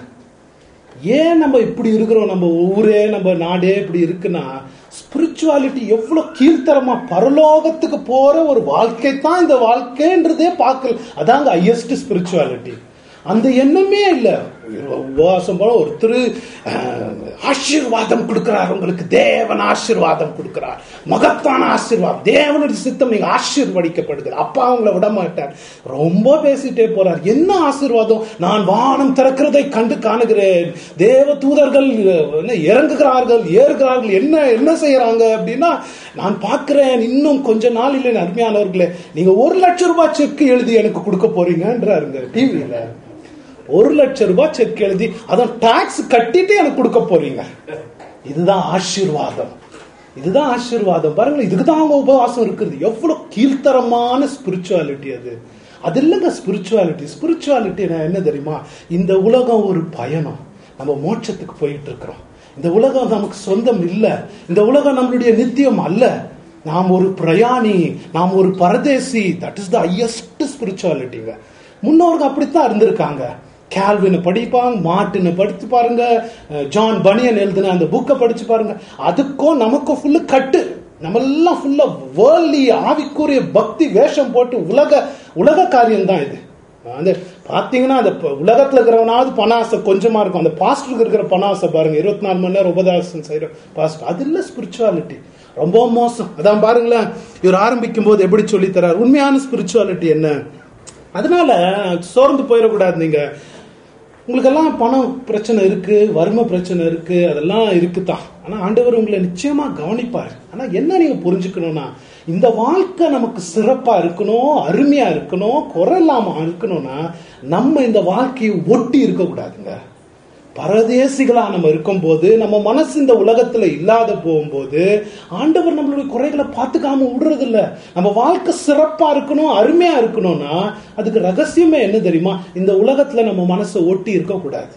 S1: ஏன் நம்ம இப்படி இருக்கிறோம்? நம்ம ஊரே நம்ம நாடே இப்படி இருக்குன்னா ஸ்பிரிச்சுவாலிட்டி எவ்வளவு கீழ்த்தரமா, பரலோகத்துக்கு போற ஒரு வாழ்க்கை தான் இந்த வாழ்க்கைன்றதே பார்க்கல. அதாங்க ஹையஸ்ட் ஸ்பிரிச்சுவாலிட்டி. அந்த எண்ணமே இல்லை. உபவாசம் போல ஒருத்தர் ஆசீர்வாதம் கொடுக்கிறார், உங்களுக்கு தேவன் ஆசீர்வாதம் கொடுக்கிறார், மகத்தான ஆசீர்வாதம், தேவனுடைய சித்தம் நீங்க ஆசீர்வதிக்கப்படுகிறது, அப்பா அவங்கள விட மாட்டார். ரொம்ப பேசிட்டே போறார். என்ன ஆசீர்வாதம்? நான் வானம் திறக்கிறதை கண்டு காணுகிறேன், தேவ தூதர்கள் இறங்குகிறார்கள் ஏறுகிறார்கள், என்ன என்ன செய்யறாங்க அப்படின்னா நான் பார்க்கிறேன். இன்னும் கொஞ்ச நாள் இல்லை அருமையானவர்களே, நீங்க ஒரு லட்சம் ரூபாய் செக் எழுதி எனக்கு கொடுக்க போறீங்கன்றாருங்க டிவியில. ஒரு லட்சம் ரூபாய் செக் எழுதி அதான் டாக்ஸ் கட்டிட்டு எனக்கு கொடுக்க போறீங்க. இதுதான் ஆசீர்வாதம். இதுதான் ஆசீர்வாதம். பாருங்களேன், இதுக்குதான் அவங்க உபவாசம் இருக்குது. எவ்வளவு கீழ்த்தரமான ஸ்பிரிச்சுவாலிட்டி அது. அது இல்லைங்க ஸ்பிரிச்சுவாலிட்டி. ஸ்பிரிச்சுவாலிட்டி என்ன தெரியுமா? இந்த உலகம் ஒரு பயணம். நம்ம மோட்சத்துக்கு போயிட்டு இருக்கிறோம். இந்த உலகம் நமக்கு சொந்தம் இல்லை. இந்த உலகம் நம்மளுடைய நித்தியம் அல்ல. நாம் ஒரு பிரயாணி, நாம் ஒரு பரதேசி. தட் இஸ் த ஹையஸ்ட் ஸ்பிரிச்சுவாலிட்டிங்க. முன்னோர்கள் அப்படித்தான் இருந்திருக்காங்க. கேல்வினை படிப்பாங்க, மார்ட்டினை படித்து பாருங்க, ஜான் பனியன் எழுதின அந்த புக்கை படிச்சு பாருங்க. அதுக்கும் நமக்கும் ஃபுல்லு கட்டு. நம்ம எல்லாம் ஃபுல்லா வேர்ல்ட்லி ஆவிக்குரிய பக்தி வேஷம் போட்டு உலக உலக காரியம் தான் இது. அந்த பாத்தீங்கன்னா அந்த உலகத்துல இருக்கிறவனாவது பணாசை கொஞ்சமா இருக்கும். அந்த பாஸ்டருக்கு இருக்கிற பணாசை பாருங்க, இருபத்தி நாலு மணி நேரம் உபதாசம் செய்யற பாஸ்டர். அது இல்ல ஸ்பிரிச்சுவாலிட்டி, ரொம்ப மோசம். அதான் பாருங்களேன், இவர் ஆரம்பிக்கும் போது எப்படி சொல்லி தர்றாரு உண்மையான ஸ்பிரிச்சுவாலிட்டி என்ன. அதனால சோர்ந்து போயிடக்கூடாது. நீங்க உங்களுக்கெல்லாம் பணம் பிரச்சனை இருக்கு, வறுமை பிரச்சனை இருக்கு, அதெல்லாம் இருக்குதான். ஆனா ஆண்டவர் உங்களை நிச்சயமா கவனிப்பார். ஆனா என்ன நீங்க புரிஞ்சுக்கணும்னா, இந்த வாழ்க்கை நமக்கு சிறப்பா இருக்கணும், அருமையா இருக்கணும், குறை இல்லாம இருக்கணும்னா நம்ம இந்த வாழ்க்கையை ஒட்டி இருக்க கூடாதுங்க. பரதேசிகளா நம்ம இருக்கும் போது, நம்ம மனசு இந்த உலகத்துல இல்லாத போகும்போது ஆண்டவர் நம்மளுடைய குறைகளை பார்த்துக்காம விடுறது இல்ல. நம்ம வாழ்க்கை சிறப்பா இருக்கணும், அருமையா இருக்கணும்னா அதுக்கு ரகசியமே என்ன தெரியுமா? இந்த உலகத்துல நம்ம மனசை ஒட்டி இருக்க கூடாது.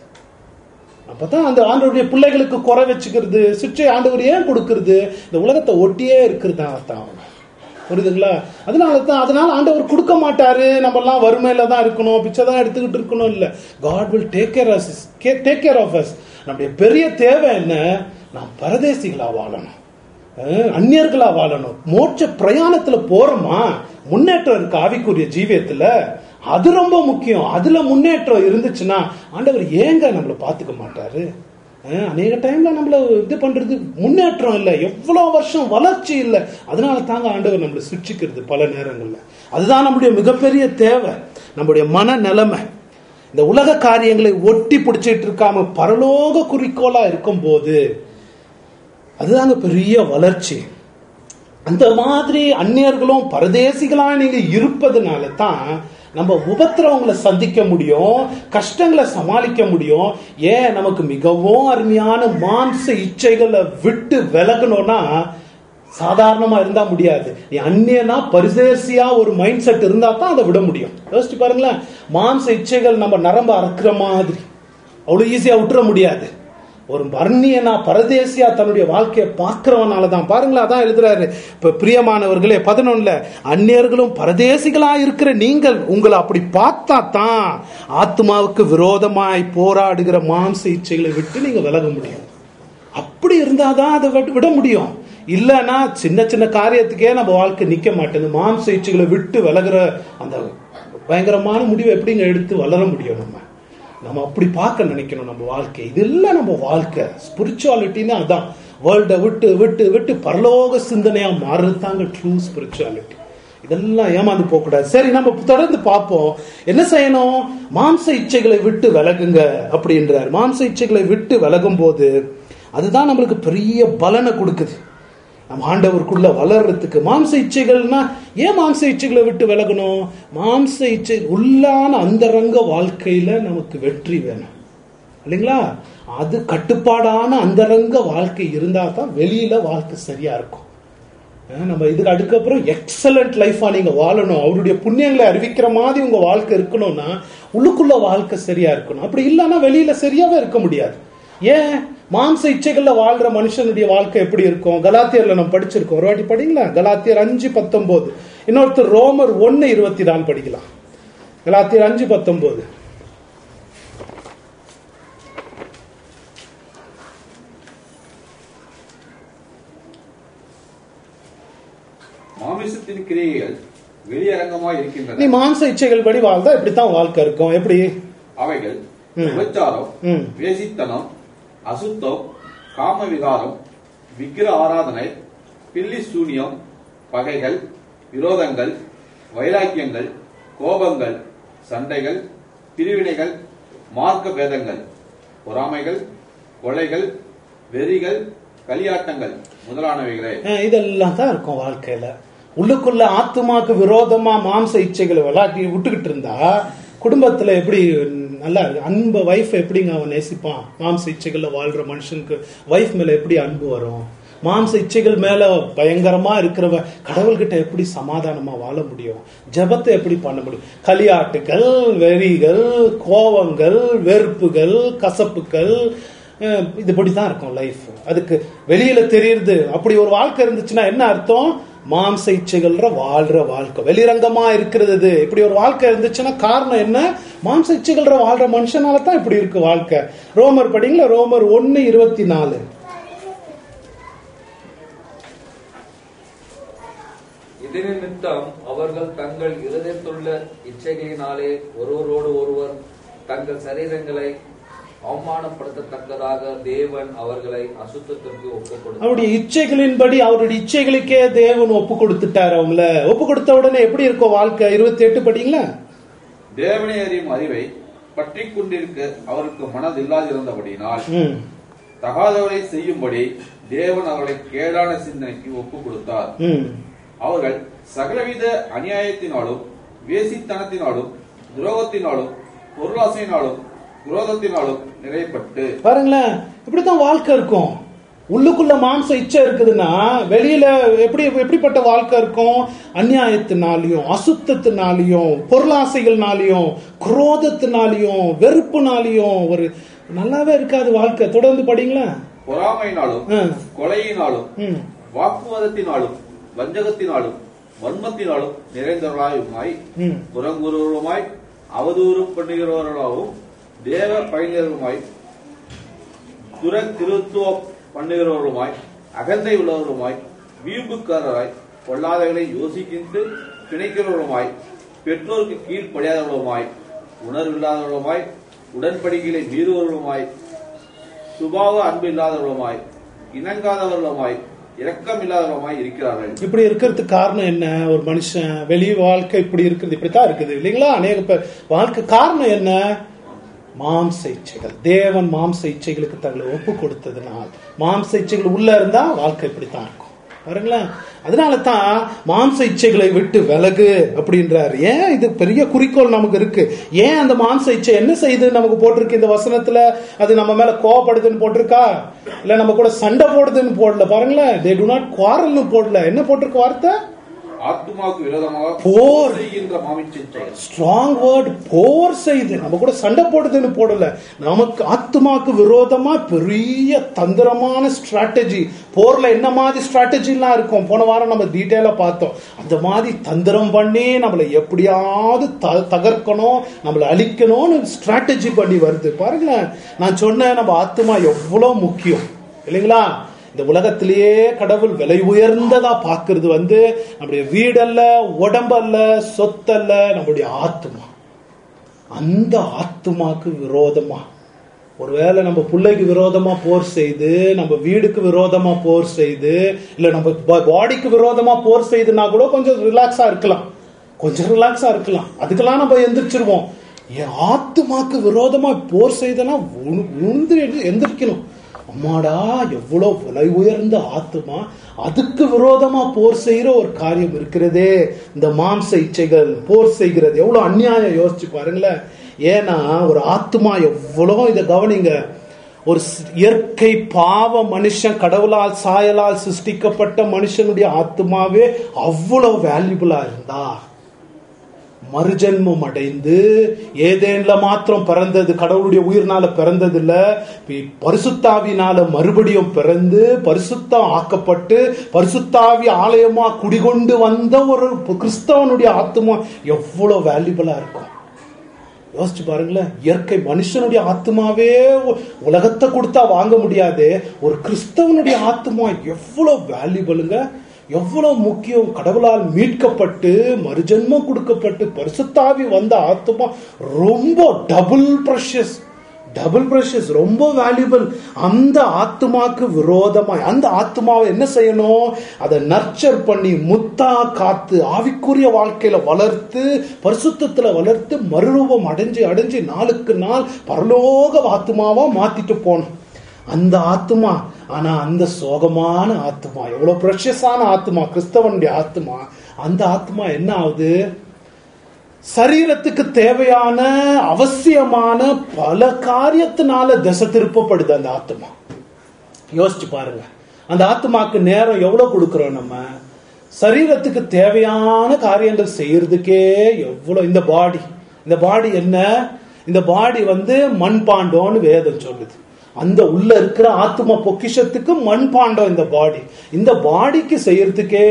S1: அப்பதான் அந்த ஆண்டவருடைய பிள்ளைகளுக்கு குறை வச்சுக்கிறது, சிற்றை ஆண்டவர் ஏன் கொடுக்கறது, இந்த உலகத்தை ஒட்டியே இருக்கிறது தான். புரியுதுங்களா? அதனாலதான் அதனால ஆண்டவர் கொடுக்க மாட்டாரு. நம்ம எல்லாம் வறுமையில தான் இருக்கணும், பிச்சை தான் எடுத்துக்கிட்டு இருக்கணும் இல்ல. God will take care us take care of us. நம்முடைய பெரிய தேவை என்ன? நாம் பரதேசிகளா வாழணும், அந்நியர்களா வாழணும். மோட்ச பிரயாணத்துல போறோமா, முன்னேற்றம் இருக்கு ஆவிக்குரிய ஜீவியத்துல, அது ரொம்ப முக்கியம். அதுல முன்னேற்றம் இருந்துச்சுன்னா ஆண்டவர் ஏங்க நம்மளை பாத்துக்க மாட்டாரு? அநேக டைம்ல நம்மள இது பண்றது முன்னேற்றம் இல்லை, எவ்வளவு வருஷம் வளர்ச்சி இல்லை. அதனால தாங்க ஆண்டவர் நம்மளை சுற்றிக்கிறது பல நேரங்கள்ல. அதுதான் நம்முடைய மிகப்பெரிய தேவை, நம்முடைய மன நிலைமை. இந்த உலக காரியங்களை ஒட்டி பிடிச்சிட்டு இருக்காம பரலோக குறிக்கோளா இருக்கும் போது அதுதாங்க பெரிய வளர்ச்சி. அந்த மாதிரி அந்நியர்களும் பரதேசிகளா நீங்க இருப்பதுனால தான் நம்ம உபத்திரவங்களை சந்திக்க முடியும், கஷ்டங்களை சமாளிக்க முடியும். ஏன் நமக்கு மிகவும் அருமையான மாம்ச இச்சைகளை விட்டு விலகணும்னா சாதாரணமா இருந்தா முடியாது. நீ அந்நியனா பரிசேசியா ஒரு மைண்ட் செட் இருந்தா தான் அதை விட முடியும். யோசிச்சு பாருங்களேன், மாம்ச இச்சைகள் நம்ம நரம்ப அறுக்கிற மாதிரி அவ்வளவு ஈஸியா விட்டுற முடியாது. ஒரு வர்ணியனா பரதேசியா தன்னுடைய வாழ்க்கையை பார்க்கிறவனாலதான். பாருங்களா, அதான் எழுதுறாரு. இப்ப பிரியமானவர்களே பதினொன்னுல, அந்நியர்களும் பரதேசிகளா இருக்கிற நீங்கள் உங்களை அப்படி பார்த்தா தான் ஆத்மாவுக்கு விரோதமாய் போராடுகிற மாம்ச இச்சைகளை விட்டு நீங்க விலக முடியும். அப்படி இருந்தாதான் அதை விட முடியும். இல்லைன்னா சின்ன சின்ன காரியத்துக்கே நம்ம வாழ்க்கை நிக்க மாட்டேங்குது. மாம்ச இச்சைகளை விட்டு விலகுற அந்த பயங்கரமான முடிவை எப்படிங்க எடுத்து வளர முடியும்? நம்ம நம்ம அப்படி பார்க்க நினைக்கணும் நம்ம வாழ்க்கை. இது இல்லை நம்ம வாழ்க்கை. ஸ்பிரிச்சுவாலிட்டின்னா அதான், வேர்ல்டை விட்டு விட்டு விட்டு பரலோக சிந்தனையா மாறுறதாங்க ட்ரூ ஸ்பிரிச்சுவாலிட்டி. இதெல்லாம் ஏமாந்து போக கூடாது. சரி, நம்ம தொடர்ந்து பார்ப்போம். என்ன செய்யணும்? மாம்ச இச்சைகளை விட்டு விலகுங்க அப்படின்றார். மாம்ச இச்சைகளை விட்டு விலகும் போது அதுதான் நம்மளுக்கு பெரிய பலனை கொடுக்குது நம்ம ஆண்டவருக்குள்ள வளர்றதுக்கு. மாம்ச இச்சைகள்னா ஏன் மாம்ச இச்சைகளை விட்டு விலகணும்? மாம்ச இச்சை உள்ளான அந்தரங்க வாழ்க்கையில நமக்கு வெற்றி வேணும் இல்லைங்களா? அது கட்டுப்பாடான அந்தரங்க வாழ்க்கை இருந்தா தான் வெளியில வாழ்க்கை சரியா இருக்கும். நம்ம இதுக்கு அதுக்கப்புறம் எக்ஸலண்ட் லைஃபா நீங்க வாழணும், அவருடைய புண்ணியங்களை அறிவிக்கிற மாதிரி உங்க வாழ்க்கை இருக்கணும்னா உள்ளுக்குள்ள வாழ்க்கை சரியா இருக்கணும். அப்படி இல்லைன்னா வெளியில சரியாவே இருக்க முடியாது. ஏன்? மாம்ச இச்சைகள்ல வாழ்ற மனுஷனுடைய வாழ்க்கை எப்படி இருக்கும்? கலாத்தியர்ல நம்ம படிச்சிருக்கோம், ஒரு வாட்டி படிங்களா? கலாத்தியர் அஞ்சு பத்தொன்பது. இன்னொருத்தர் ரோமர் ஒன்னு இருபத்தி நாலு படிக்கலாம். கலாத்தியர் அஞ்சு பத்தொன்பது.
S2: மாமிசத்தின் கிரியைகள் வெளியரங்கமாய் இருக்கின்றன.
S1: நீ மாம்ச இச்சைகள் படி வாழ்ந்தா இப்படித்தான் வாழ்க்கை இருக்கும். எப்படி?
S2: அவைகள் விபச்சாரம், வேசித்தனம், அசுத்தம், காம விகாரம், விக்கிர ஆராதனை, பில்லி சூனியம், பகைகள், விரோதங்கள், வைராக்கியங்கள், கோபங்கள், சண்டைகள், பிரிவினைகள், மார்க்க பேதங்கள், பொறாமைகள், கொலைகள், வெறிகள், களியாட்டங்கள் முதலானவைகளே. இதெல்லாம்
S1: தான் இருக்கும் வாழ்க்கையில. உள்ளுக்குள்ள ஆத்துமாக்கு விரோதமா மாம்ச இச்சைகளை விளையாட்டி விட்டுக்கிட்டு இருந்தா குடும்பத்துல எப்படி நல்லா அன்பு, வைஃப் எப்படிங்க அவன் நேசிப்பான்? மாம்ச இச்சைகள்ல வாழ்ற மனுஷனுக்கு வைஃப் மேல எப்படி அன்பு வரும்? மாம்ச இச்சைகள் மேல பயங்கரமா இருக்கிறவன் கடவுள்கிட்ட எப்படி சமாதானமா வாழ முடியும்? ஜெபத்தை எப்படி பண்ண முடியும்? களியாட்டுகள், வெறிகள், கோவங்கள், வெறுப்புகள், கசப்புகள், இதுபடிதான் இருக்கும் லைஃப். அதுக்கு வெளியில தெரியுது. அப்படி ஒரு வாழ்க்கை இருந்துச்சுன்னா என்ன அர்த்தம்? மாம்ச இச்சைகள்ற வாழ்ற வாழ்க்கை வெளிரங்கமா இருக்கிறது. இப்படி ஒரு வாழ்க்கை இருந்துச்சுன்னா காரணம் என்ன? மாம்ச இச்சைகள்ற வாழ்ற மனுஷனால தான் இப்படி இருக்கு வாழ்க்கை. ரோமர் படிங்களா, ரோமர் ஒன்னு இருபத்தி நாலு.
S3: இது நிமித்தம் அவர்கள் தங்கள் இருதயத்துள்ள இச்சைகளினாலே ஒருவரோடு ஒருவர் தங்கள் சரீரங்களை அவமானப்படுத்தத்தக்கதாக தேவன் அவர்களை அசுத்தத்திற்கு ஒப்பு கொடுத்தார். அவருடைய
S1: இச்சைகளின்படி அவருடைய இச்சைகளுக்கே தேவன் ஒப்பு கொடுத்துட்டார். அவங்கள ஒப்பு கொடுத்த உடனே எப்படி இருக்கும் வாழ்க்கை? இருபத்தி எட்டு படிங்களா.
S2: தேவனை அறியும் அறிவை பற்றி கொண்டிருக்க அவருக்கு மனதில்லாதிருந்தபடியினால் தகாதவரை செய்யும்படி தேவன் அவர்களை கேடான சிந்தனைக்கு ஒப்பு கொடுத்தார். அவர்கள் சகலவித அநியாயத்தினாலும் வேசித்தனத்தினாலும் துரோகத்தினாலும் பொருளாசையினாலும் குரோதத்தினாலும் நிறையப்பட்டு.
S1: பாருங்களேன், இப்படித்தான் வாழ்க்கை இருக்கும். உள்ளுக்குள்ள மாம்ச இச்சை இருக்குதுன்னா வெளியில எப்படி எப்படிப்பட்ட வாழ்க்கை இருக்கும்? அநியாயத்தினாலையும் அசுத்தத்தினாலையும் பொருளாசைகள்னாலையும் குரோதத்தினாலையும் வெறுப்புனாலையும் ஒரு நல்லாவே இருக்காது வாழ்க்கை. தொடர்ந்து படிங்களா.
S2: பொறாமையினாலும் கொலையினாலும் வாக்குவாதத்தினாலும் வஞ்சகத்தினாலும் வன்மத்தினாலும் நிறைந்தவர்களாயுமாய் புறங்கூறுவருமாய் அவதூறு பண்ணுகிறவர்களாகவும் தேவ பயனர்களுமாய் துர திருத்துவம் பண்ணுகிறவர்களுமாய் அகந்தை உள்ளவர்களுமாய் வீம்புக்காரராய் பொல்லாதவர்களை யோசிக்கின்று பிணைக்கிறவர்களுமாய் பெற்றோருக்கு கீழ்ப்படியாதவர்களுமாய் உணர்வில்லாதவர்களுமாய் உடன்படிக்கைகளை மீறுவர்களுமாய் சுபாவ அன்பு இல்லாதவர்களுமாய் இணங்காதவர்களுமாய் இரக்கம் இல்லாதவர்களுமாய் இருக்கிறார்கள்.
S1: இப்படி இருக்கிறதுக்கு காரணம் என்ன? ஒரு மனுஷன் வெளி வாழ்க்கை இப்படி இருக்குது, இப்படித்தான் இருக்குது இல்லைங்களா? அநேக பேர் வாழ்க்கை காரணம் என்ன? மாம்ச இச்சைகள். தேவன் மாம்ச இச்சைகளுக்கு தங்களை ஒப்பு கொடுத்ததுனால் மாம்ச இச்சைகள் உள்ள இருந்தா வாழ்க்கை இப்படித்தான் இருக்கும். பாருங்களேன், அதனால தான் மாம்ச இச்சைகளை விட்டு விலகு அப்படின்றாரு. ஏன் இது பெரிய குறிக்கோள் நமக்கு இருக்கு. ஏன் அந்த மாம்ச இச்சை என்ன செய்யுது நமக்கு போட்டிருக்கு இந்த வசனத்துல? அது நம்ம மேல கோவப்படுதுன்னு போட்டிருக்கா? இல்ல நம்ம கூட சண்டை போடுதுன்னு போடல. பாருங்களேன், they do not quarrel னு போடல. என்ன போட்டிருக்கு வார்த்தை?
S2: ஆத்துமாவுக்கு விரோதமாக
S1: போர்
S2: செய்கின்ற மாமிச்சை.
S1: ஸ்ட்ராங் வேர்ட், போர் செய்து. நம்ம கூட சண்டை போடுதுன்னு போடல. நமக்கு ஆத்துமாக்கு விரோதமா பெரிய தந்திரமான ஸ்ட்ராட்டஜி. போர்ல என்ன மாதிரி ஸ்ட்ராட்டஜி எல்லாம் இருக்கும் போன வாரம் நம்ம டீட்டெயிலா பார்த்தோம். அந்த மாதிரி தந்திரம் பண்ணி நம்மளை எப்படியாவது தகர்க்கணும், நம்மளை அழிக்கணும்னு ஸ்ட்ராட்டஜி பண்ணி வருது. பாருங்க, நான் சொன்னேன் நம்ம ஆத்துமா எவ்வளவு முக்கியம் இல்லைங்களா? இந்த உலகத்திலேயே கடவுள் விலை உயர்ந்ததா பார்க்கிறது வந்து நம்முடைய வீடல்ல, உடம்பல்ல, சொத்தல்ல, நம்முடைய ஆத்துமா. அந்த ஆத்துமாக்கு விரோதமா ஒருவேளை நம்ம பிள்ளைக்கு விரோதமா போர் செய்து, நம்ம வீடுக்கு விரோதமா போர் செய்து, இல்ல நம்ம பாடிக்கு விரோதமா போர் செய்துனா கூட கொஞ்சம் ரிலாக்ஸா இருக்கலாம், கொஞ்சம் ரிலாக்ஸா இருக்கலாம். அதுக்கெல்லாம் நம்ம எந்திரிச்சிருவோம். என் ஆத்துமாக்கு விரோதமா போர் செய்தனா உணர்ந்து எந்திரிக்கணும். அம்மாடா, எவ்வளவு விலை உயர்ந்த ஆத்துமா, அதுக்கு விரோதமா போர் செய்யற ஒரு காரியம் இருக்கிறதே இந்த மாம்ச இச்சைகள். போர் செய்கிறது எவ்வளவு அநியாயம் யோசிச்சு பாருங்களேன். ஏன்னா ஒரு ஆத்துமா எவ்வளவு, இதை கவனிங்க, ஒரு இயற்கை பாவ மனுஷன், கடவுளால் சாயலால் சிருஷ்டிக்கப்பட்ட மனுஷனுடைய ஆத்துமாவே அவ்வளவு வேல்யூபிளா இருந்தா, மறுஜன்மம் அடைந்து ஏதேன்ல மாத்திரம் பிறந்தது, கடவுளுடைய உயிர்னால பிறந்தது இல்ல, பரிசுத்தாவினால மறுபடியும் பிறந்து பரிசுத்தம் ஆக்கப்பட்டு பரிசுத்தாவி ஆலயமா குடிகொண்டு வந்த ஒரு கிறிஸ்தவனுடைய ஆத்துமா எவ்வளவு வேல்யூபிளா இருக்கும் யோசிச்சு பாருங்களேன். இயற்கை மனுஷனுடைய ஆத்மாவே உலகத்தை கொடுத்தா வாங்க முடியாது. ஒரு கிறிஸ்தவனுடைய ஆத்மா எவ்வளவு வேல்யூபிளுங்க, எவ்வளவு முக்கியம். கடவுளால் மீட்கப்பட்டு மறுஜன்மம் கொடுக்கப்பட்டு பரிசுத்தாவி வந்த ஆத்மா ரொம்ப டபுள் பிரஷஸ், டபுள் பிரஷஸ், ரொம்ப வேல்யூபிள். அந்த ஆத்மாக்கு விரோதமாய் அந்த ஆத்மாவை என்ன செய்யணும்? அதை நர்ச்சர் பண்ணி முத்தா காத்து ஆவிக்குரிய வாழ்க்கையில வளர்த்து பரிசுத்தத்துல வளர்த்து மறுரூபம் அடைஞ்சு அடைஞ்சு நாளுக்கு நாள் பரலோக ஆத்மாவா மாத்திட்டு போனோம் அந்த ஆத்மா. ஆனா அந்த சோகமான ஆத்மா, எவ்வளவு பிரஷஸான ஆத்மா கிறிஸ்தவனுடைய ஆத்மா, அந்த ஆத்மா என்ன ஆகுது? சரீரத்துக்கு தேவையான அவசியமான பல காரியத்தினால திசை திருப்பப்படுது அந்த ஆத்மா. யோசிச்சு பாருங்க. அந்த ஆத்மாக்கு நேரம் எவ்வளவு கொடுக்கிறோம்? நம்ம சரீரத்துக்கு தேவையான காரியங்கள் செய்யறதுக்கே எவ்வளவு. இந்த பாடி இந்த பாடி என்ன? இந்த பாடி வந்து மண்பாண்டம்னு வேதம் சொல்லுது. அந்த உள்ள இருக்கிற ஆத்மா பொக்கிஷத்துக்கு மண்பாண்டம் இந்த பாடி. இந்த பாடிக்கு செய்யறதுக்கே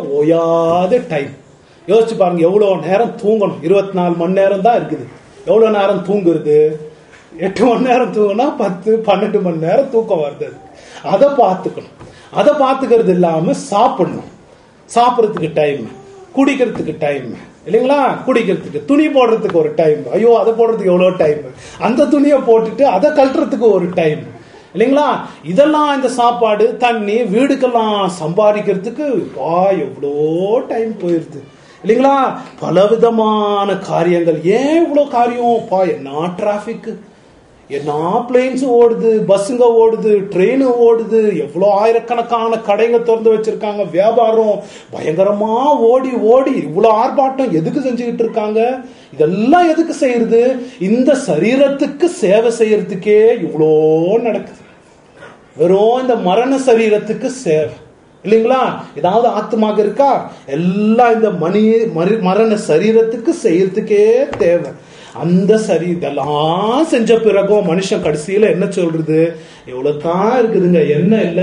S1: ஓயாத டைம். யோசிச்சு பாருங்க, எவ்வளவு நேரம் தூங்கணும்? இருபத்தி நாலு மணி நேரம் தான் இருக்குது. எவ்வளவு நேரம் தூங்குறது? எட்டு மணி நேரம் தூங்கினா பத்து பன்னெண்டு மணி நேரம் தூக்கம் வருது. அதை பார்த்துக்கணும். அதை பார்த்துக்கிறது இல்லாம சாப்பிடணும். சாப்பிட்றதுக்கு டைம், குடிக்கிறதுக்கு டைம் இல்லைங்களா? குடிக்கிறதுக்கு, துணி போடுறதுக்கு ஒரு டைம். ஐயோ, அதை போடுறதுக்கு எவ்வளோ டைம். அந்த துணியை போட்டுட்டு அதை கழட்டுறதுக்கு ஒரு டைம் இல்லைங்களா? இதெல்லாம் இந்த சாப்பாடு, தண்ணி, வீடுக்கெல்லாம் சம்பாதிக்கிறதுக்கு பா எவ்வளோ டைம் போயிருது இல்லைங்களா? பலவிதமான காரியங்கள். ஏன் இவ்வளோ காரியம் பா? என்ன டிராபிக், என்ன பிளேன்ஸ் ஓடுது, பஸ்ஸுங்க ஓடுது, ட்ரெயின் ஓடுது, எவ்வளோ ஆயிரக்கணக்கான கடைங்க திறந்து வச்சிருக்காங்க, வியாபாரம் பயங்கரமா ஓடி ஓடி இவ்வளோ ஆர்ப்பாட்டம் எதுக்கு செஞ்சுக்கிட்டு இருக்காங்க? இதெல்லாம் எதுக்கு செய்யறது? இந்த சரீரத்துக்கு சேவை செய்யறதுக்கே இவ்வளோ நடக்குது. வெறும் இந்த மரண சரீரத்துக்கு சேவை இல்லைங்களா? ஏதாவது ஆத்மாக இருக்கா? எல்லாம் இந்த மணி மரண சரீரத்துக்கு செய்யறதுக்கே தேவை. அந்த சரி இதெல்லாம் செஞ்ச பிறகும் மனுஷன் கடைசியில என்ன சொல்றது? எவ்வளவுதான் இருக்குதுங்க, என்ன இல்ல,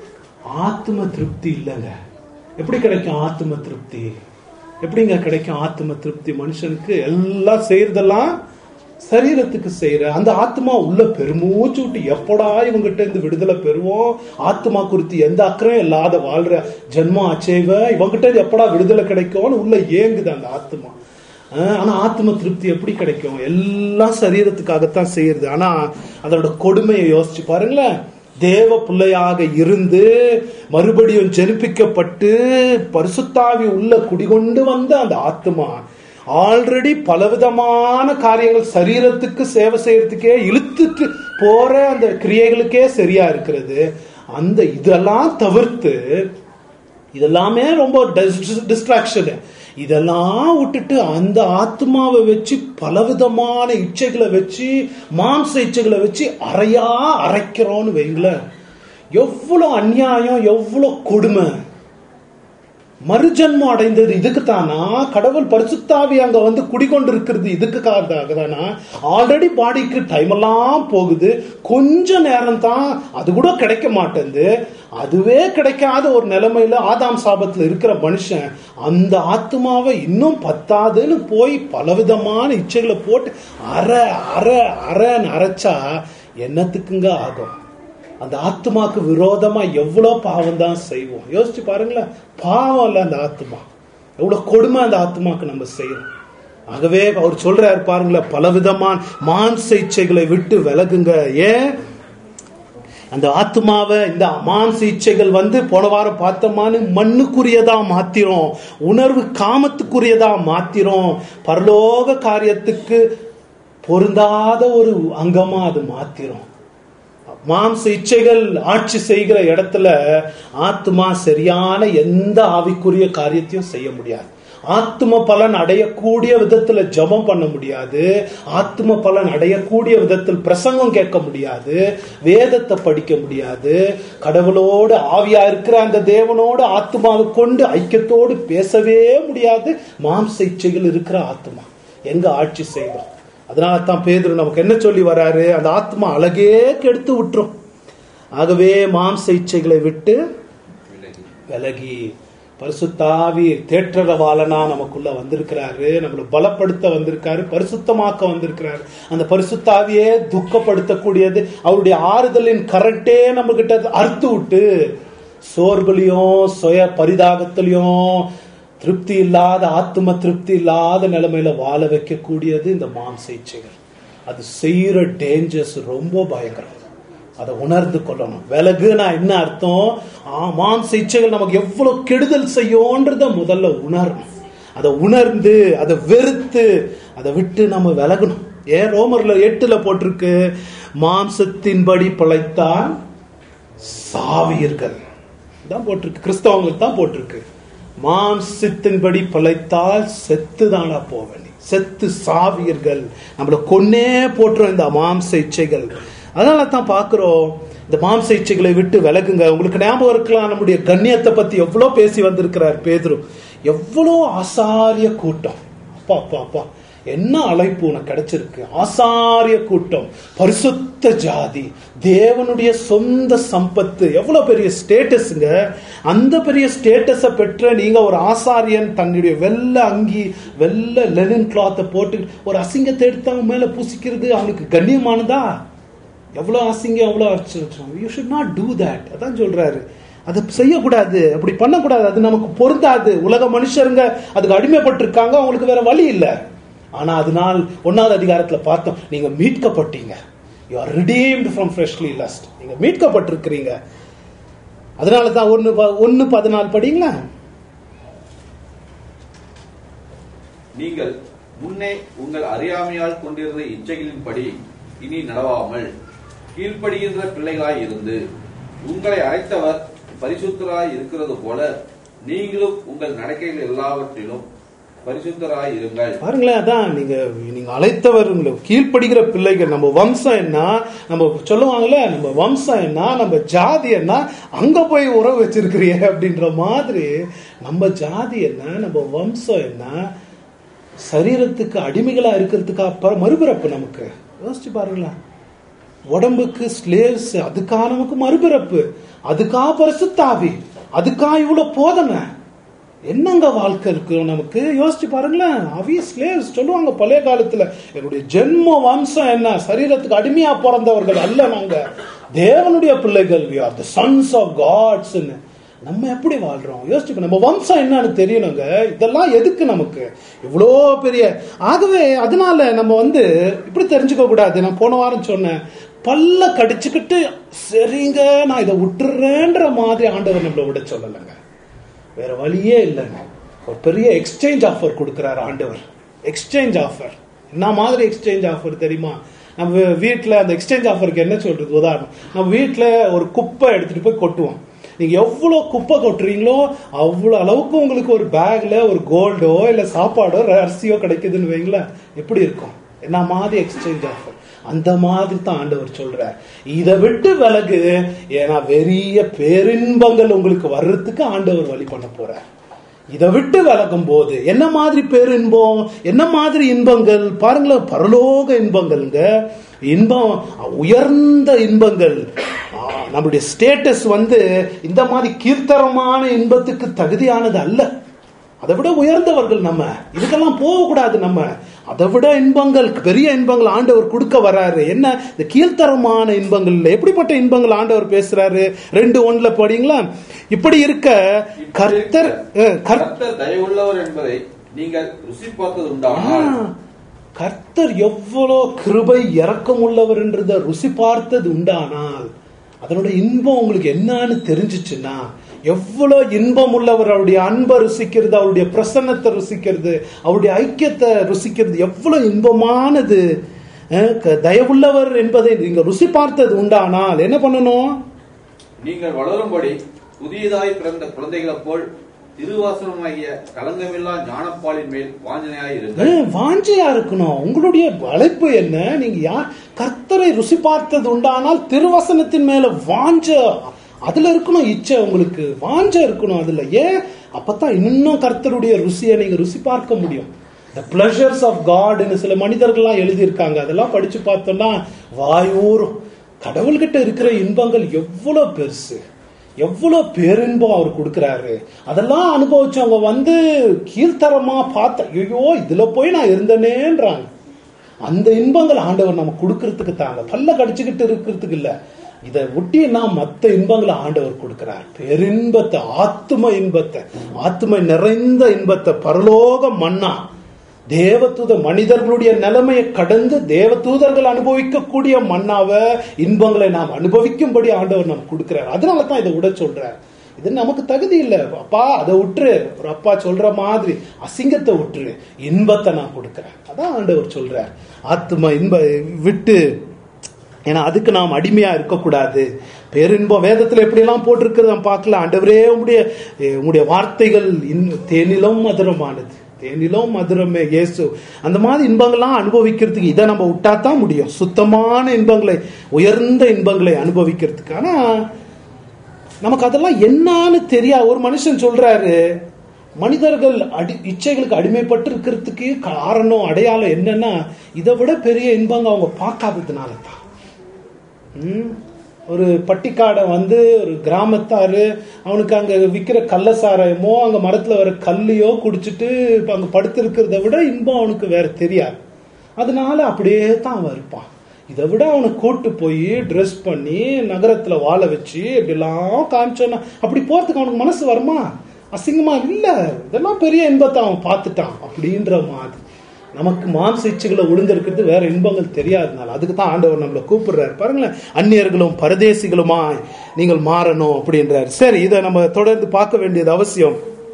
S1: ஆத்ம திருப்தி இல்லைங்க. எப்படி கிடைக்கும் ஆத்ம திருப்தி? எப்படிங்க கிடைக்கும் ஆத்ம திருப்தி மனுஷனுக்கு? எல்லாம் செய்யறதெல்லாம் சரீரத்துக்கு செய்யற அந்த ஆத்மா உள்ள பெருமூச்சு விட்டு எப்படா இவங்கிட்ட இருந்து விடுதலை பெறுவோம், ஆத்மா குறித்து எந்த அக்கறையும் இல்லாத வாழ்ற ஜென்மம் அச்சேவ இவங்கிட்ட எப்படா விடுதலை கிடைக்கும்னு உள்ள ஏங்குது அந்த ஆத்மா. ஆனா ஆத்ம திருப்தி எப்படி கிடைக்கும்? எல்லாம் சரீரத்துக்காகத்தான் செய்யறது. ஆனா அதோட கொடுமையை யோசிச்சு பாருங்களேன். தேவ பிள்ளையாக இருந்து மறுபடியும் ஜெனிப்பிக்கப்பட்டு பரிசுத்தாவி உள்ள குடிகொண்டு வந்த அந்த ஆத்மா ஆல்ரெடி பலவிதமான காரியங்கள் சரீரத்துக்கு சேவை செய்யறதுக்கே இழுத்துட்டு போற அந்த கிரியைகளுக்கே சரியா இருக்கிறது. அந்த இதெல்லாம் தவிர்த்து, இதெல்லாமே ரொம்ப டிஸ்ட்ராக்ஷன், இதெல்லாம் விட்டுட்டு அந்த ஆத்மாவை வச்சு பலவிதமான இச்சைகளை வச்சு, மாம்ச இச்சைகளை வச்சு அறையா அரைக்கிறோம்னு வைங்களேன். எவ்வளவு அநியாயம், எவ்வளவு கொடுமை. மறுஜன்மம் அடைந்தது இதுக்குத்தானா? கடவுள் பரிசுத்தாவி அங்க வந்து குடிக்கொண்டு இருக்கிறது இதுக்காக தானா? ஆல்ரெடி பாடிக்கு டைம் எல்லாம் போகுது, கொஞ்ச நேரம் தான், அது கூட கிடைக்க மாட்டேங்குது. அதுவே கிடைக்காத ஒரு நிலைமையில ஆதாம் சாபத்துல இருக்கிற மனுஷன் அந்த ஆத்மாவை இன்னும் பத்தாதுன்னு போய் பலவிதமான இச்சைகளை போட்டு அற அற அறன்னு அரைச்சா என்னத்துக்குங்க ஆகும்? அந்த ஆத்மாக்கு விரோதமா எவ்வளவு பாவம் தான் செய்வோம். யோசிச்சு பாருங்களேன். பாவம் இல்ல அந்த ஆத்மா, எவ்வளவு கொடுமை அந்த ஆத்மாக்கு நம்ம செய்யறோம். ஆகவே அவர் சொல்றாரு பாருங்களேன், பலவிதமான மாம்ச இச்சைகளை விட்டு விலகுங்க. ஏன் அந்த ஆத்மாவை இந்த மாம்ச இச்சைகள் வந்து போன வாரம் பார்த்தோமான்னு மண்ணுக்குரியதா மாத்திரும், உணர்வு காமத்துக்குரியதா மாத்திரும், பரலோக காரியத்துக்கு பொருந்தாத ஒரு அங்கமா அது மாத்திரும். மாம்ச இச்சைகள் ஆட்சி செய்கிற இடத்துல ஆத்மா சரியான எந்த ஆவிக்குரிய காரியத்தையும் செய்ய முடியாது. ஆத்ம பலன் அடையக்கூடிய விதத்துல ஜபம் பண்ண முடியாது, ஆத்ம பலன் அடையக்கூடிய விதத்தில் பிரசங்கம் கேட்க முடியாது, வேதத்தை படிக்க முடியாது, கடவுளோடு ஆவியா இருக்கிற அந்த தேவனோடு ஆத்மாவை கொண்டு ஐக்கியத்தோடு பேசவே முடியாது. மாம்ச இச்சைகள் இருக்கிற ஆத்மா எங்க ஆட்சி செய்வோம்? அதனால தான் பேதுரு நமக்கு என்ன சொல்லி வராரு? அந்த ஆத்மா அழகே கெடுத்து விட்டுரும். ஆகவே மாம்ச இச்சைகளை விட்டு விலகி பரிசுத்தாவி தேற்றரவாளனா நமக்குள்ள வந்திருக்கிறாரு, நம்மளை பலப்படுத்த வந்திருக்காரு, பரிசுத்தமாக்க வந்திருக்கிறாரு. அந்த பரிசுத்தாவியே துக்கப்படுத்தக்கூடியது அவருடைய ஆறுதலின் கரெக்டே நம்ம கிட்ட அறுத்து விட்டு சோர்வுலையும் சுய பரிதாகத்திலையும் திருப்தி இல்லாத ஆத்ம திருப்தி இல்லாத நிலைமையில வாழ வைக்கக்கூடியது இந்த மாம்ச இச்சைகள். அது செய்யற டேஞ்சர்ஸ் ரொம்ப பயங்கரம். அதை உணர்ந்து கொள்ளணும். விலகுனா என்ன அர்த்தம்? மாம்ச இச்சைகள் நமக்கு எவ்வளவு கெடுதல் செய்யோன்றத முதல்ல உணரணும். அதை உணர்ந்து அதை வெறுத்து அதை விட்டு நம்ம விலகணும். ஏன் ரோமர்ல எட்டுல போட்டிருக்கு, மாம்சத்தின்படி பிழைத்தால் சாவீர்கள் தான் போட்டிருக்கு. கிறிஸ்தவங்களுக்கு தான் போட்டிருக்கு. மாம்சத்தின்படி பிழைத்தால் செத்து தானா போவேன், செத்து சாவீர்கள். நம்மள கொன்னே போட்டுரும் இந்த மாம்ச இச்சைகள். அதனால தான் பாக்குறோம் இந்த மாம்ச இச்சைகளை விட்டு விலகுங்க. உங்களுக்கு ஞாபகம் இருக்கலாம், நம்முடைய கண்ணியத்தை பத்தி எவ்வளவு பேசி வந்திருக்கிறார் பேதுரு. எவ்வளோ ஆசாரிய கூட்டம், அப்பா அப்பா அப்பா என்ன அழைப்பு உனக்கு கிடைச்சிருக்கு. ஆசாரிய கூட்டம், பரிசுத்த ஜாதி, தேவனுடைய சொந்த சம்பத்து, எவ்வளவு பெரிய ஸ்டேட்டஸ்ங்க. அந்த பெரிய ஸ்டேட்டஸை பெற்ற நீங்க ஒரு ஆசாரியன் தன்னுடைய வெள்ள அங்கி வெள்ள லெனின் கிளாத்தை போட்டு ஒரு அசிங்கத்தை எடுத்து அவன் மேல பூசிக்கிறது அவனுக்கு கண்ணியமானதா? எவ்வளவு அசிங்கம், எவ்வளவு அர்ச்சம். You should not do that. அதான் சொல்றாரு, அதை செய்யக்கூடாது, அப்படி பண்ணக்கூடாது, அது நமக்கு பொருந்தாது. உலக மனுஷருங்க அதுக்கு அடிமைப்பட்டிருக்காங்க, அவங்களுக்கு வேற வழி இல்லை. ஆனா அதனால் ஒன்னாவது அதிகாரத்துல பார்த்தோம், நீங்க மீட்கப்பட்டீங்க. You are redeemed from fleshly lust. நீங்க மீட்கப்பட்டிருக்கிறீங்க. அதனாலதான் ஒன்னு ஒன்னு பதினாலு படிங்களா.
S2: நீங்கள் முன்னே உங்கள் அறியாமையால் கொண்டிருந்த இச்சைகளின்படி இனி நடவாமல் கீழ்ப்படுகின்ற பிள்ளைகளாய் இருந்து உங்களை அழைத்தவர் பரிசுத்தராய் இருக்கிறது போல நீங்களும் உங்கள் நடக்கைகள் எல்லாவற்றிலும் பரிசுத்தராய் இருங்கள்.
S1: பாருங்களேன், அதான் நீங்க நீங்க அழைத்தவர் கீழ்ப்படுகிற பிள்ளைகள். நம்ம வம்சம் என்ன, நம்ம சொல்லுவாங்கல்ல, நம்ம வம்சம் என்ன, நம்ம ஜாதி என்ன, அங்க போய் உறவு வச்சிருக்கிறிய அப்படின்ற மாதிரி. நம்ம ஜாதி என்ன, நம்ம வம்சம் என்ன, சரீரத்துக்கு அடிமைகளா இருக்கிறதுக்கா மறுபிறப்பு நமக்கு. யோசிச்சு பாருங்களேன், உடம்புக்கு ஸ்லேவ்ஸ், அதுக்கா நமக்கு மறுபிறப்பு, அதுக்கா பரிசுத்தாவி, அதுக்கா இவ்வளவு போதனை. என்னங்க வாழ்க்கை இருக்கு நமக்கு. யோசிச்சு பாருங்களேன். அவி ஸ்லேவ்ஸ் சொல்லுவாங்க பழைய காலத்துல, என்னுடைய ஜென்ம வம்சம் என்ன, சரீரத்துக்கு அடிமையா பிறந்தவர்கள் அல்ல, நாங்க தேவனுடைய பிள்ளைகள், we are the sons of gods. நம்ம எப்படி வாழ்றோம் யோசிச்சு, நம்ம வம்சம் என்னன்னு தெரியணுங்க. இதெல்லாம் எதுக்கு நமக்கு இவ்வளோ பெரிய. ஆகவே அதனால நம்ம வந்து இப்படி தெரிஞ்சுக்க கூடாது. நான் போன வாரம் சொன்னேன், பல்ல கடிச்சுக்கிட்டு சரிங்க நான் இதை விட்டுறேன்ற மாதிரி ஆண்டவர் நம்மளை விட சொல்லலைங்க. வேற வழியே இல்லைங்க. ஒரு பெரிய எக்ஸ்சேஞ்ச் ஆஃபர் கொடுக்கிறார் ஆண்டவர். எக்ஸ்சேஞ்ச் ஆஃபர் என்ன மாதிரி எக்ஸ்சேஞ்ச் ஆஃபர் தெரியுமா? நம்ம வீட்டில் அந்த எக்ஸ்சேஞ்ச் ஆஃபருக்கு என்ன சொல்றது, உதாரணம், நம்ம வீட்டில் ஒரு குப்பை எடுத்துட்டு போய் கொட்டுவோம். நீங்க எவ்வளவு குப்பை கொட்டுறீங்களோ அவ்வளவு அளவுக்கு உங்களுக்கு ஒரு பேக்ல ஒரு கோல்டோ இல்ல சாப்பாடோ அரிசியோ கிடைக்குதுன்னு வைங்களேன், எப்படி இருக்கும்? என்ன மாதிரி எக்ஸ்சேஞ்ச் ஆஃபர். அந்த மாதிரி தான் ஆண்டவர் சொல்றார், இதை விட்டு விலகு, ஏன்னா பெரிய பேரின்பங்கள் உங்களுக்கு வர்றதுக்கு ஆண்டவர் வழி பண்ண போறார். இதை விட்டு விலகும் போது என்ன மாதிரி பேரின்பம், என்ன மாதிரி இன்பங்கள் பாருங்களேன். பரலோக இன்பங்கள்ங்க, இன்பம், உயர்ந்த இன்பங்கள். நம்முடைய ஸ்டேட்டஸ் வந்து இந்த மாதிரி கீர்த்தரமான இன்பத்துக்கு தகுதியானது அல்ல. அதை விட உயர்ந்தவர்கள் நம்ம. இதுக்கெல்லாம் போகக்கூடாது. நம்ம அதை விட இன்பங்கள், பெரிய இன்பங்கள் ஆண்டவர் கொடுக்க வர்றாரு. என்ன இந்த கீழ்த்தரமான இன்பங்கள் இல்லை. எப்படிப்பட்ட இன்பங்கள் ஆண்டவர் பேசுறாரு? ரெண்டு ஒண்ணுல படிங்களா. இப்படி இருக்க கர்த்தர்
S2: கர்த்தர் தயவுள்ளவர் என்பதை நீங்கள் ருசி பார்த்தது உண்டானால்,
S1: கர்த்தர் எவ்வளோ கிருபை இரக்கம் உள்ளவர் என்றதை ருசி பார்த்தது உண்டானால், அதனுடைய இன்பம் உங்களுக்கு என்னன்னு தெரிஞ்சிச்சுன்னா, எவ்வளவு இன்பம் உள்ளவர், அவருடைய அன்பை ருசிக்கிறது, அவருடைய பிரசன்னத்தை ருசிக்கிறது, அவருடைய ஐக்கியத்தை ருசிக்கிறது எவ்வளவு இன்பமானது. தயவுள்ளவர் என்பதை நீங்க ருசி பார்த்தது உண்டானால் என்ன பண்ணணும்?
S2: நீங்கள் வளரும்படி புதியதாய் பிறந்த குழந்தைகளை போல் திருவாசனமாகிய கலங்கமில்லா ஞானப்பாலின் மேல் வாஞ்சனையா இருக்கு.
S1: வாஞ்சையா இருக்கணும். உங்களுடைய அழைப்பு என்ன? நீங்க யார்? கர்த்தரை ருசி பார்த்தது உண்டானால் திருவசனத்தின் மேல வாஞ்ச, அதுல இருக்கணும் இச்சை, உங்களுக்கு வாஞ்ச இருக்கணும் அதுல. ஏன்? அப்பதான் இன்னும் கர்த்தருடைய ருசியை நீங்க ருசி பார்க்க முடியும். The pleasures of God ன்னு சில மனிதர்கள்லாம் எழுதியிருக்காங்க. அதெல்லாம் படிச்சு பார்த்தோம்னா வாயூரும். கடவுள்கிட்ட இருக்கிற இன்பங்கள் எவ்வளவு பெருசு, எவ்வளவு பேரின்பம் அவர் கொடுக்கிறாரு. அதெல்லாம் அனுபவிச்சவங்க வந்து கீழ்த்தரமா பார்த்த, ஐயோ இதுல போய் நான் இருந்தேனேன்றாங்க. அந்த இன்பங்கள் ஆண்டவர் நம்ம கொடுக்கறதுக்கு தாங்க, பல்ல கடிச்சுக்கிட்டு இருக்கிறதுக்கு இல்ல. இதை ஒட்டினா மற்ற இன்பங்களை ஆண்டவர் கொடுக்கிறார். பேரின்பத்தை, ஆத்ம இன்பத்தை, ஆத்ம நிறைந்த இன்பத்தை, பரலோக மன்னா, தேவதூத மனிதர்களுடைய நிலைமையை கடந்து தேவதூதர்கள் அனுபவிக்கக்கூடிய மன்னாவை, இன்பங்களை நாம் அனுபவிக்கும்படி ஆண்டவர் நாம் கொடுக்கிறார். அதனாலதான் இதை விட சொல்றார். இது நமக்கு தகுதி இல்லை. அப்பா அதை விட்டுரு, ஒரு அப்பா சொல்ற மாதிரி அசிங்கத்தை விட்டுரு, இன்பத்தை நான் கொடுக்கிறேன். அதான் ஆண்டவர் சொல்றார். ஆத்ம இன்ப விட்டு, ஏன்னா அதுக்கு நாம் அடிமையா இருக்கக்கூடாது. பேரின்பம் வேதத்துல எப்படி எல்லாம் போட்டிருக்கிறது நாம் பார்க்கலாம். ஆண்டவரே உங்களுடைய உங்களுடைய வார்த்தைகள் தேனிலும் மதுரமானது, தேனிலும் மதுரமே இயேசு. அந்த மாதிரி இன்பங்கள்லாம் அனுபவிக்கிறதுக்கு இதை நம்ம விட்டா தான் முடியும். சுத்தமான இன்பங்களை, உயர்ந்த இன்பங்களை அனுபவிக்கிறதுக்கு. ஆனா நமக்கு அதெல்லாம் என்னன்னு தெரியா. ஒரு மனுஷன் சொல்றாரு, மனிதர்கள் அடி இச்சைகளுக்கு அடிமைப்பட்டு இருக்கிறதுக்கு காரணம், அடையாளம் என்னன்னா, இதை விட பெரிய இன்பங்க அவங்க பார்க்காததுனால தான். உம் ஒரு பட்டிக்காடை வந்து ஒரு கிராமத்தாரு அவனுக்கு அங்க விற்கிற கள்ள சாராயமோ அங்க மரத்துல வர கல்லையோ குடிச்சிட்டு அங்க படுத்திருக்கிறத விட இன்பம் அவனுக்கு வேற தெரியாது. அதனால அப்படியே தான் அவன் இருப்பான். இதை விட அவனை கூட்டு போய் ட்ரெஸ் பண்ணி நகரத்துல வாழ வச்சு இப்படிலாம் காமிச்சோன்னா அப்படி போறதுக்கு அவனுக்கு மனசு வருமா? அசிங்கமா இல்ல, இதெல்லாம் பெரிய இன்பத்தை அவன் பார்த்துட்டான் அப்படின்ற மாதிரி. நமக்கு மாம்ச இச்சைகளை விழுந்திருக்கிறது வேற இன்பங்கள் தெரியாதனால. அதுக்கு தான் ஆண்டவர் நம்மளை கூப்பிடுறாரு பாருங்களேன், அந்நியர்களும் பரதேசிகளுமா நீங்கள் மாறணும் அப்படின்றாரு. சரி, இதை நம்ம தொடர்ந்து பார்க்க வேண்டியது அவசியம்.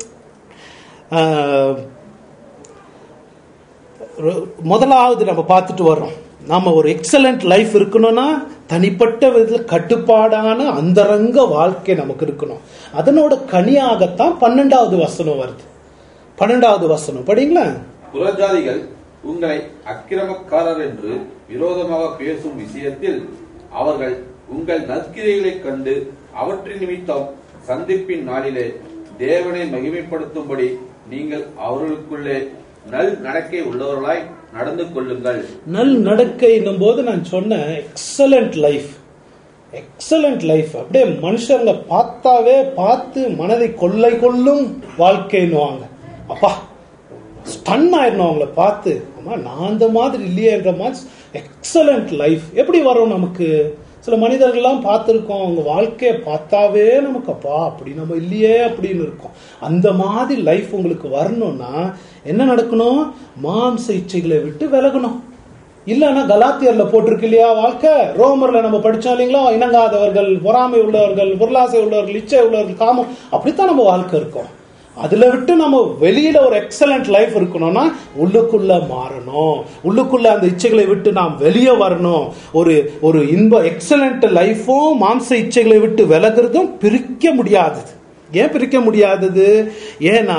S1: முதலாவது நம்ம பார்த்துட்டு வர்றோம், நாம ஒரு எக்ஸலண்ட் லைஃப் இருக்கணும்னா தனிப்பட்ட விதத்தில் கட்டுப்பாடான அந்தரங்க வாழ்க்கை நமக்கு இருக்கணும். அதனோட கனியாகத்தான் பன்னெண்டாவது வசனம் வருது. பன்னெண்டாவது வசனம் படிங்களா.
S2: புறஜாதிகள் உங்களை அக்கிரமக்காரர் என்று விரோதமாக பேசும் விஷயத்தில் அவர்கள் உங்கள் நற்கிரைகளைக் கண்டு அவற்றின் நிமித்தம் சந்திப்பின் நாளிலே தேவனை மகிமைப்படுத்தும்படி நீங்கள் அவர்களுக்குள்ளே நல் நடக்கை உள்ளவர்களாய் நடந்து கொள்ளுங்கள்.
S1: நல் நடக்கை என்னும் போது நான் சொன்ன எக்ஸலண்ட் லைஃப், எக்ஸலண்ட் லைஃப் அப்படியே மனுஷங்க பார்த்தாவே பார்த்து மனதை கொள்ளை கொள்ளும் வாழ்க்கைன்னுவாங்க. அப்பா ஸ்டன் ஆயிடணும் அவங்கள பார்த்து, அம்மா நான் அந்த மாதிரி இல்லையேன்ற மாதிரி எக்ஸலண்ட் லைஃப் எப்படி வரும் நமக்கு? சில மனிதர்கள்லாம் பார்த்துருக்கோம், அவங்க வாழ்க்கையை பார்த்தாவே நமக்கு அப்பா அப்படி நம்ம இல்லையே அப்படின்னு இருக்கும். அந்த மாதிரி லைஃப் உங்களுக்கு வரணும்னா என்ன நடக்கணும்? மாம்ச இச்சைகளை விட்டு விலகணும். இல்லைன்னா கலாத்தியர்ல போட்டிருக்கு இல்லையா வாழ்க்கை, ரோமர்ல நம்ம படிச்சோம் இல்லைங்களா, இணங்காதவர்கள், பொறாமை உள்ளவர்கள், பொருளாசை உள்ளவர்கள், இச்சை உள்ளவர்கள், காமம், அப்படித்தான் நம்ம வாழ்க்கை இருக்கும். அதுல விட்டு நம்ம வெளியில ஒரு எக்ஸலண்ட் லைஃப் இருக்கணும்னா உள்ளுக்குள்ள மாறணும். உள்ளுக்குள்ள அந்த இச்சைகளை விட்டு நாம் வெளியே வரணும். ஒரு ஒரு இன்ப எக்ஸலண்ட் லைஃபும் மாம்ச இச்சைகளை விட்டு விலகிறதும் பிரிக்க முடியாதது. ஏன் பிரிக்க முடியாதது? ஏன்னா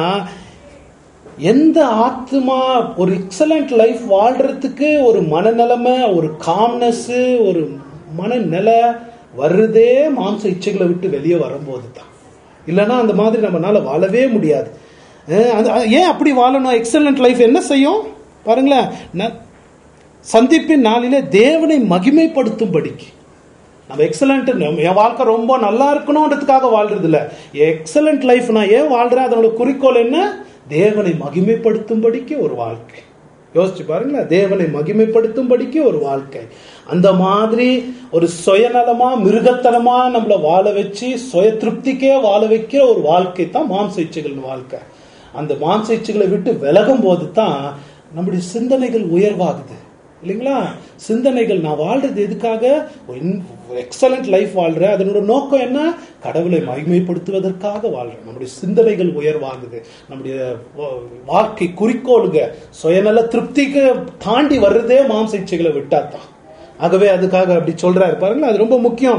S1: எந்த ஆத்மா ஒரு எக்ஸலண்ட் லைஃப் வாழ்றதுக்கு ஒரு மனநிலைமை, ஒரு காம்னஸ், ஒரு மனநிலை வருதே மாம்ச இச்சைகளை விட்டு வெளியே வரும்போது தான். இல்லைன்னா அந்த மாதிரி நம்மளால வாழவே முடியாது. ஏன் அப்படி வாழணும்? எக்ஸலண்ட் லைஃப் என்ன செய்யும் பாருங்களேன், சந்திப்பின் நாளிலே தேவனை மகிமைப்படுத்தும்படிக்கு. நம்ம எக்ஸலண்ட், என் வாழ்க்கை ரொம்ப நல்லா இருக்கணும்ன்றதுக்காக வாழ்றது இல்லை. எக்ஸலண்ட் லைஃப் நான் ஏன் வாழ்றேன், அதனோட குறிக்கோள் என்ன? தேவனை மகிமைப்படுத்தும்படிக்கு ஒரு வாழ்க்கை. யோசிச்சு பாருங்களேன், தேவனை மகிமைப்படுத்தும்படிக்கு ஒரு வாழ்க்கை. அந்த மாதிரி ஒரு சுயநலமா மிருகத்தனமா நம்மளை வாழ வச்சு சுய திருப்திக்கே வாழ வைக்கிற ஒரு வாழ்க்கை தான் மாம்ச இச்சைகள் வாழ்க்கை. அந்த மாம்ச இச்சைகளை விட்டு விலகும் போது தான் நம்முடைய சிந்தனைகள் உயர்வாகுது இல்லைங்களா? சிந்தனைகள், நான் வாழ்றது எதுக்காக? எக்ஸலண்ட் லைஃப் வாழ்றேன், அதனோட நோக்கம் என்ன? கடவுளை மகிமைப்படுத்துவதற்காக வாழ்றேன். நம்முடைய சிந்தனைகள் உயர்வாகுது. நம்முடைய வாழ்க்கை குறிக்கோளுங்க சுயநல திருப்திக்கு தாண்டி வர்றதே மாம்ச இச்சைகளை விட்டாதான். ஆகவே அதுக்காக அப்படி சொல்றாரு பாருங்களா, அது ரொம்ப முக்கியம்.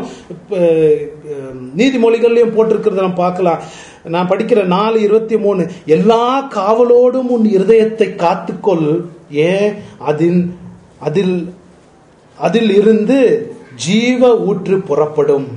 S1: நீதிமொழிகள்லயும் போட்டிருக்கிறத நம்ம பார்க்கலாம். நான் படிக்கிற நாலு இருபத்தி மூணு எல்லா காவலோடும் உன் இருதயத்தை காத்துக்கொள், ஏன் அதில் அதில் அதில் இருந்து ஜீவ ஊற்று புறப்படும்.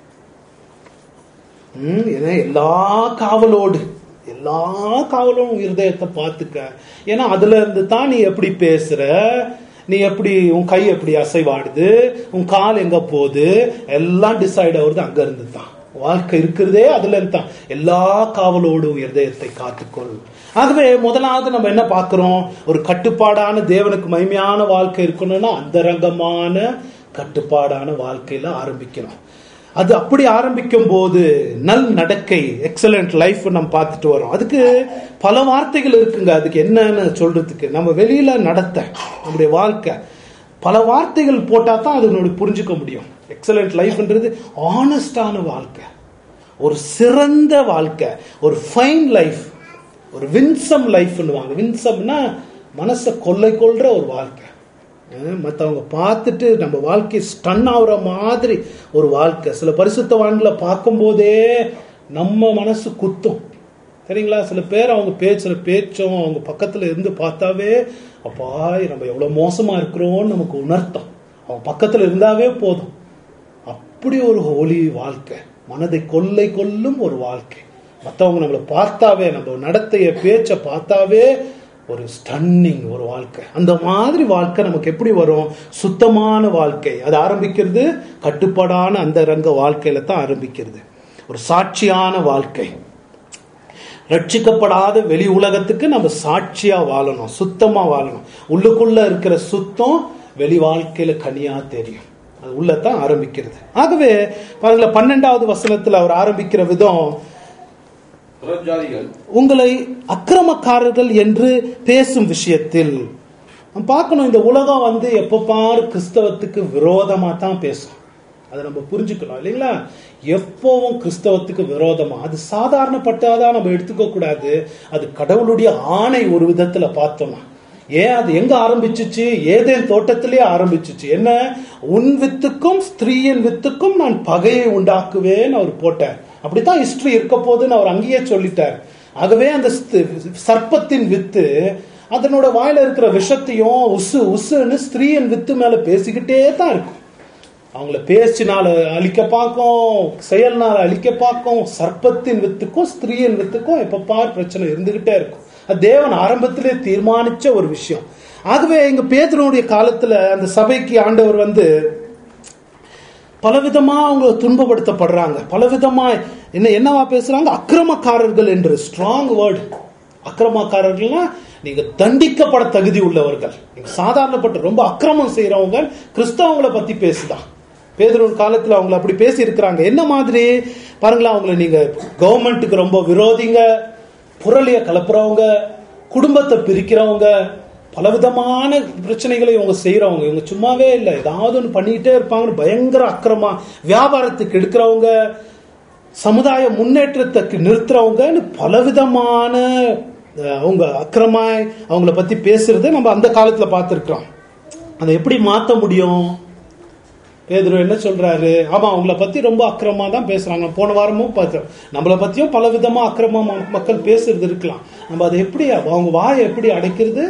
S1: எல்லா காவலோடு எல்லா காவலோடும் இருதயத்தை பார்த்துக்க. ஏன்னா அதுல இருந்து தான் நீ எப்படி பேசுற, நீ எப்படி உன் கை எப்படி அசைவாடுது, உன் கால் எங்க போகுது, எல்லாம் டிசைட் ஆகுறது அங்க இருந்து தான். வாழ்க்கை இருக்கிறதே அதுல இருந்து தான். எல்லா காவலோடும் இருதயத்தை காத்துக்கொள். ஆகவே முதலாவது நம்ம என்ன பார்க்கிறோம்? ஒரு கட்டுப்பாடான தேவனுக்கு மகிமையான வாழ்க்கை இருக்கணும்னா அந்தரங்கமான கட்டுப்பாடான வாழ்க்கையில ஆரம்பிக்கணும். அது அப்படி ஆரம்பிக்கும் போது நல் நடக்கை, எக்ஸலண்ட் லைஃப் நம்ம பார்த்துட்டு வரோம். அதுக்கு பல வார்த்தைகள் இருக்குங்க. அதுக்கு என்னன்னு சொல்றதுக்கு நம்ம வெளியில நடத்த நம்முடைய வாழ்க்கை பல வார்த்தைகள் போட்டா தான் அது புரிஞ்சுக்க முடியும். எக்ஸலண்ட் லைஃப்ன்றது ஆனஸ்டான வாழ்க்கை, ஒரு சிறந்த வாழ்க்கை, ஒரு ஃபைன் லைஃப், ஒரு வின்சம் லைஃப்னுவாங்க. வின்சம்னா மனசை கொள்ளை கொள்ற ஒரு வாழ்க்கை. மற்றவங்க பார்த்துட்டு நம்ம வாழ்க்கை ஸ்டன் ஆகுற மாதிரி ஒரு வாழ்க்கை. சில பரிசுத்தவான்களை பார்க்கும் போதே நம்ம மனசு குத்தும். சரிங்களா? சில பேர் அவங்க பேசுற பேச்சும் அவங்க பக்கத்துல இருந்து பார்த்தாவே அப்பா நம்ம எவ்வளவு மோசமா இருக்கிறோம்னு நமக்கு உணர்த்தம். அவங்க பக்கத்துல இருந்தாவே போதும். அப்படி ஒரு ஹோலி வாழ்க்கை, மனதை கொள்ளை கொள்ளும் ஒரு வாழ்க்கை. மற்றவங்க நம்மளை பார்த்தாவே, நம்ம நடத்தைய பேச்ச பார்த்தாவே ஒரு ஸ்டன்னிங் ஒரு வாழ்க்கை. அந்த மாதிரி வாழ்க்கை நமக்கு எப்படி வரும்? சுத்தமான வாழ்க்கை. அது ஆரம்பிக்கிறது கட்டுப்பாடான அந்த ரங்க வாழ்க்கையில தான் ஆரம்பிக்கிறது. ஒரு சாட்சியான வாழ்க்கை. ரட்சிக்கப்படாத வெளி உலகத்துக்கு நம்ம சாட்சியா வாழணும், சுத்தமா வாழணும். உள்ளுக்குள்ள இருக்கிற சுத்தம் வெளி வாழ்க்கையில கனியா தெரியும். அது உள்ளதான் ஆரம்பிக்கிறது. ஆகவே பாருங்கள, பன்னெண்டாவது வசனத்துல அவர் ஆரம்பிக்கிற விதம், உங்களை அக்கிரமக்காரர்கள் என்று பேசும் விஷயத்தில் பார்க்கணும். இந்த உலகம் வந்து எப்ப பாரு கிறிஸ்தவத்துக்கு விரோதமா தான் பேசும். அதை நம்ம புரிஞ்சுக்கணும் இல்லைங்களா? எப்பவும் கிறிஸ்தவத்துக்கு விரோதமா, அது சாதாரணப்பட்டதான் நம்ம எடுத்துக்க கூடாது. அது கடவுளுடைய ஆணை ஒரு விதத்துல பார்த்தோம்னா. ஏன் அது எங்க ஆரம்பிச்சிச்சு? ஏதேன் தோட்டத்திலேயே ஆரம்பிச்சிச்சு. என்ன? உன் வித்துக்கும் ஸ்திரீயின் வித்துக்கும் நான் பகையை உண்டாக்குவேன்னு அவர் போட்டார். அப்படித்தான் ஹிஸ்டரி இருக்க போதுன்னு அவர் அங்கேயே சொல்லிட்டார். ஆகவே அந்த சர்ப்பத்தின் வித்து அதனோட வாயில இருக்கிற விஷத்தையும் உசு உசுன்னு ஸ்திரீயின் வித்து மேல பேசிக்கிட்டே தான் இருக்கும். அவங்கள பேச்சினால அழிக்க பார்க்கும், செயல்னால அழிக்க பார்க்கும். சர்ப்பத்தின் வித்துக்கும் ஸ்திரீயின் வித்துக்கும் எப்ப பார் பிரச்சனை இருந்துகிட்டே இருக்கும். அது தேவன் ஆரம்பத்திலே தீர்மானிச்ச ஒரு விஷயம். ஆகவே இங்க பேதுருடைய காலத்துல அந்த சபைக்கு ஆண்டவர் வந்து பலவிதமா அவங்க துன்பப்படுத்தப்படுறாங்க. பலவிதமா என்ன என்னவா பேசுறாங்க? அக்கிரமக்காரர்கள் என்று ஸ்ட்ராங் வேர்டு. அக்கிரமக்காரர்கள்னா நீங்க தண்டிக்கப்பட தகுதி உள்ளவர்கள். நீங்க சாதாரணப்பட்ட ரொம்ப அக்கிரமம் செய்யறவங்க கிறிஸ்தவங்களை பத்தி பேசுதான். பேதுரு காலத்துல அவங்களை அப்படி பேசி இருக்கிறாங்க. என்ன மாதிரி பாருங்களா? அவங்களை நீங்க கவர்மெண்ட்டுக்கு ரொம்ப விரோதிங்க, புரளிய கலப்புறவங்க, குடும்பத்தை பிரிக்கிறவங்க, பலவிதமான பிரச்சனைகளை இவங்க செய்யறவங்க. இவங்க சும்மாவே இல்லை, ஏதாவது ஒன்று பண்ணிக்கிட்டே இருப்பாங்க. பயங்கர அக்கிரமா, வியாபாரத்துக்கு எடுக்கிறவங்க, சமுதாய முன்னேற்றத்துக்கு நிறுத்துறவங்கன்னு பலவிதமான அவங்க அக்கிரமாய் அவங்கள பத்தி பேசுறத நம்ம அந்த காலத்துல பார்த்திருக்கிறோம். அதை எப்படி மாற்ற முடியும்? பேதுரு என்ன சொல்றாரு? ஆமா, அவங்கள பத்தி ரொம்ப அக்கிரமா தான் பேசுறாங்க. போன வாரமும் பார்த்தோம். நம்மளை பத்தியும் பல விதமா அக்கிரமா மக்கள் பேசுறது இருக்கலாம். நம்ம அதை எப்படி, அவங்க வாயை எப்படி அடைக்கிறது?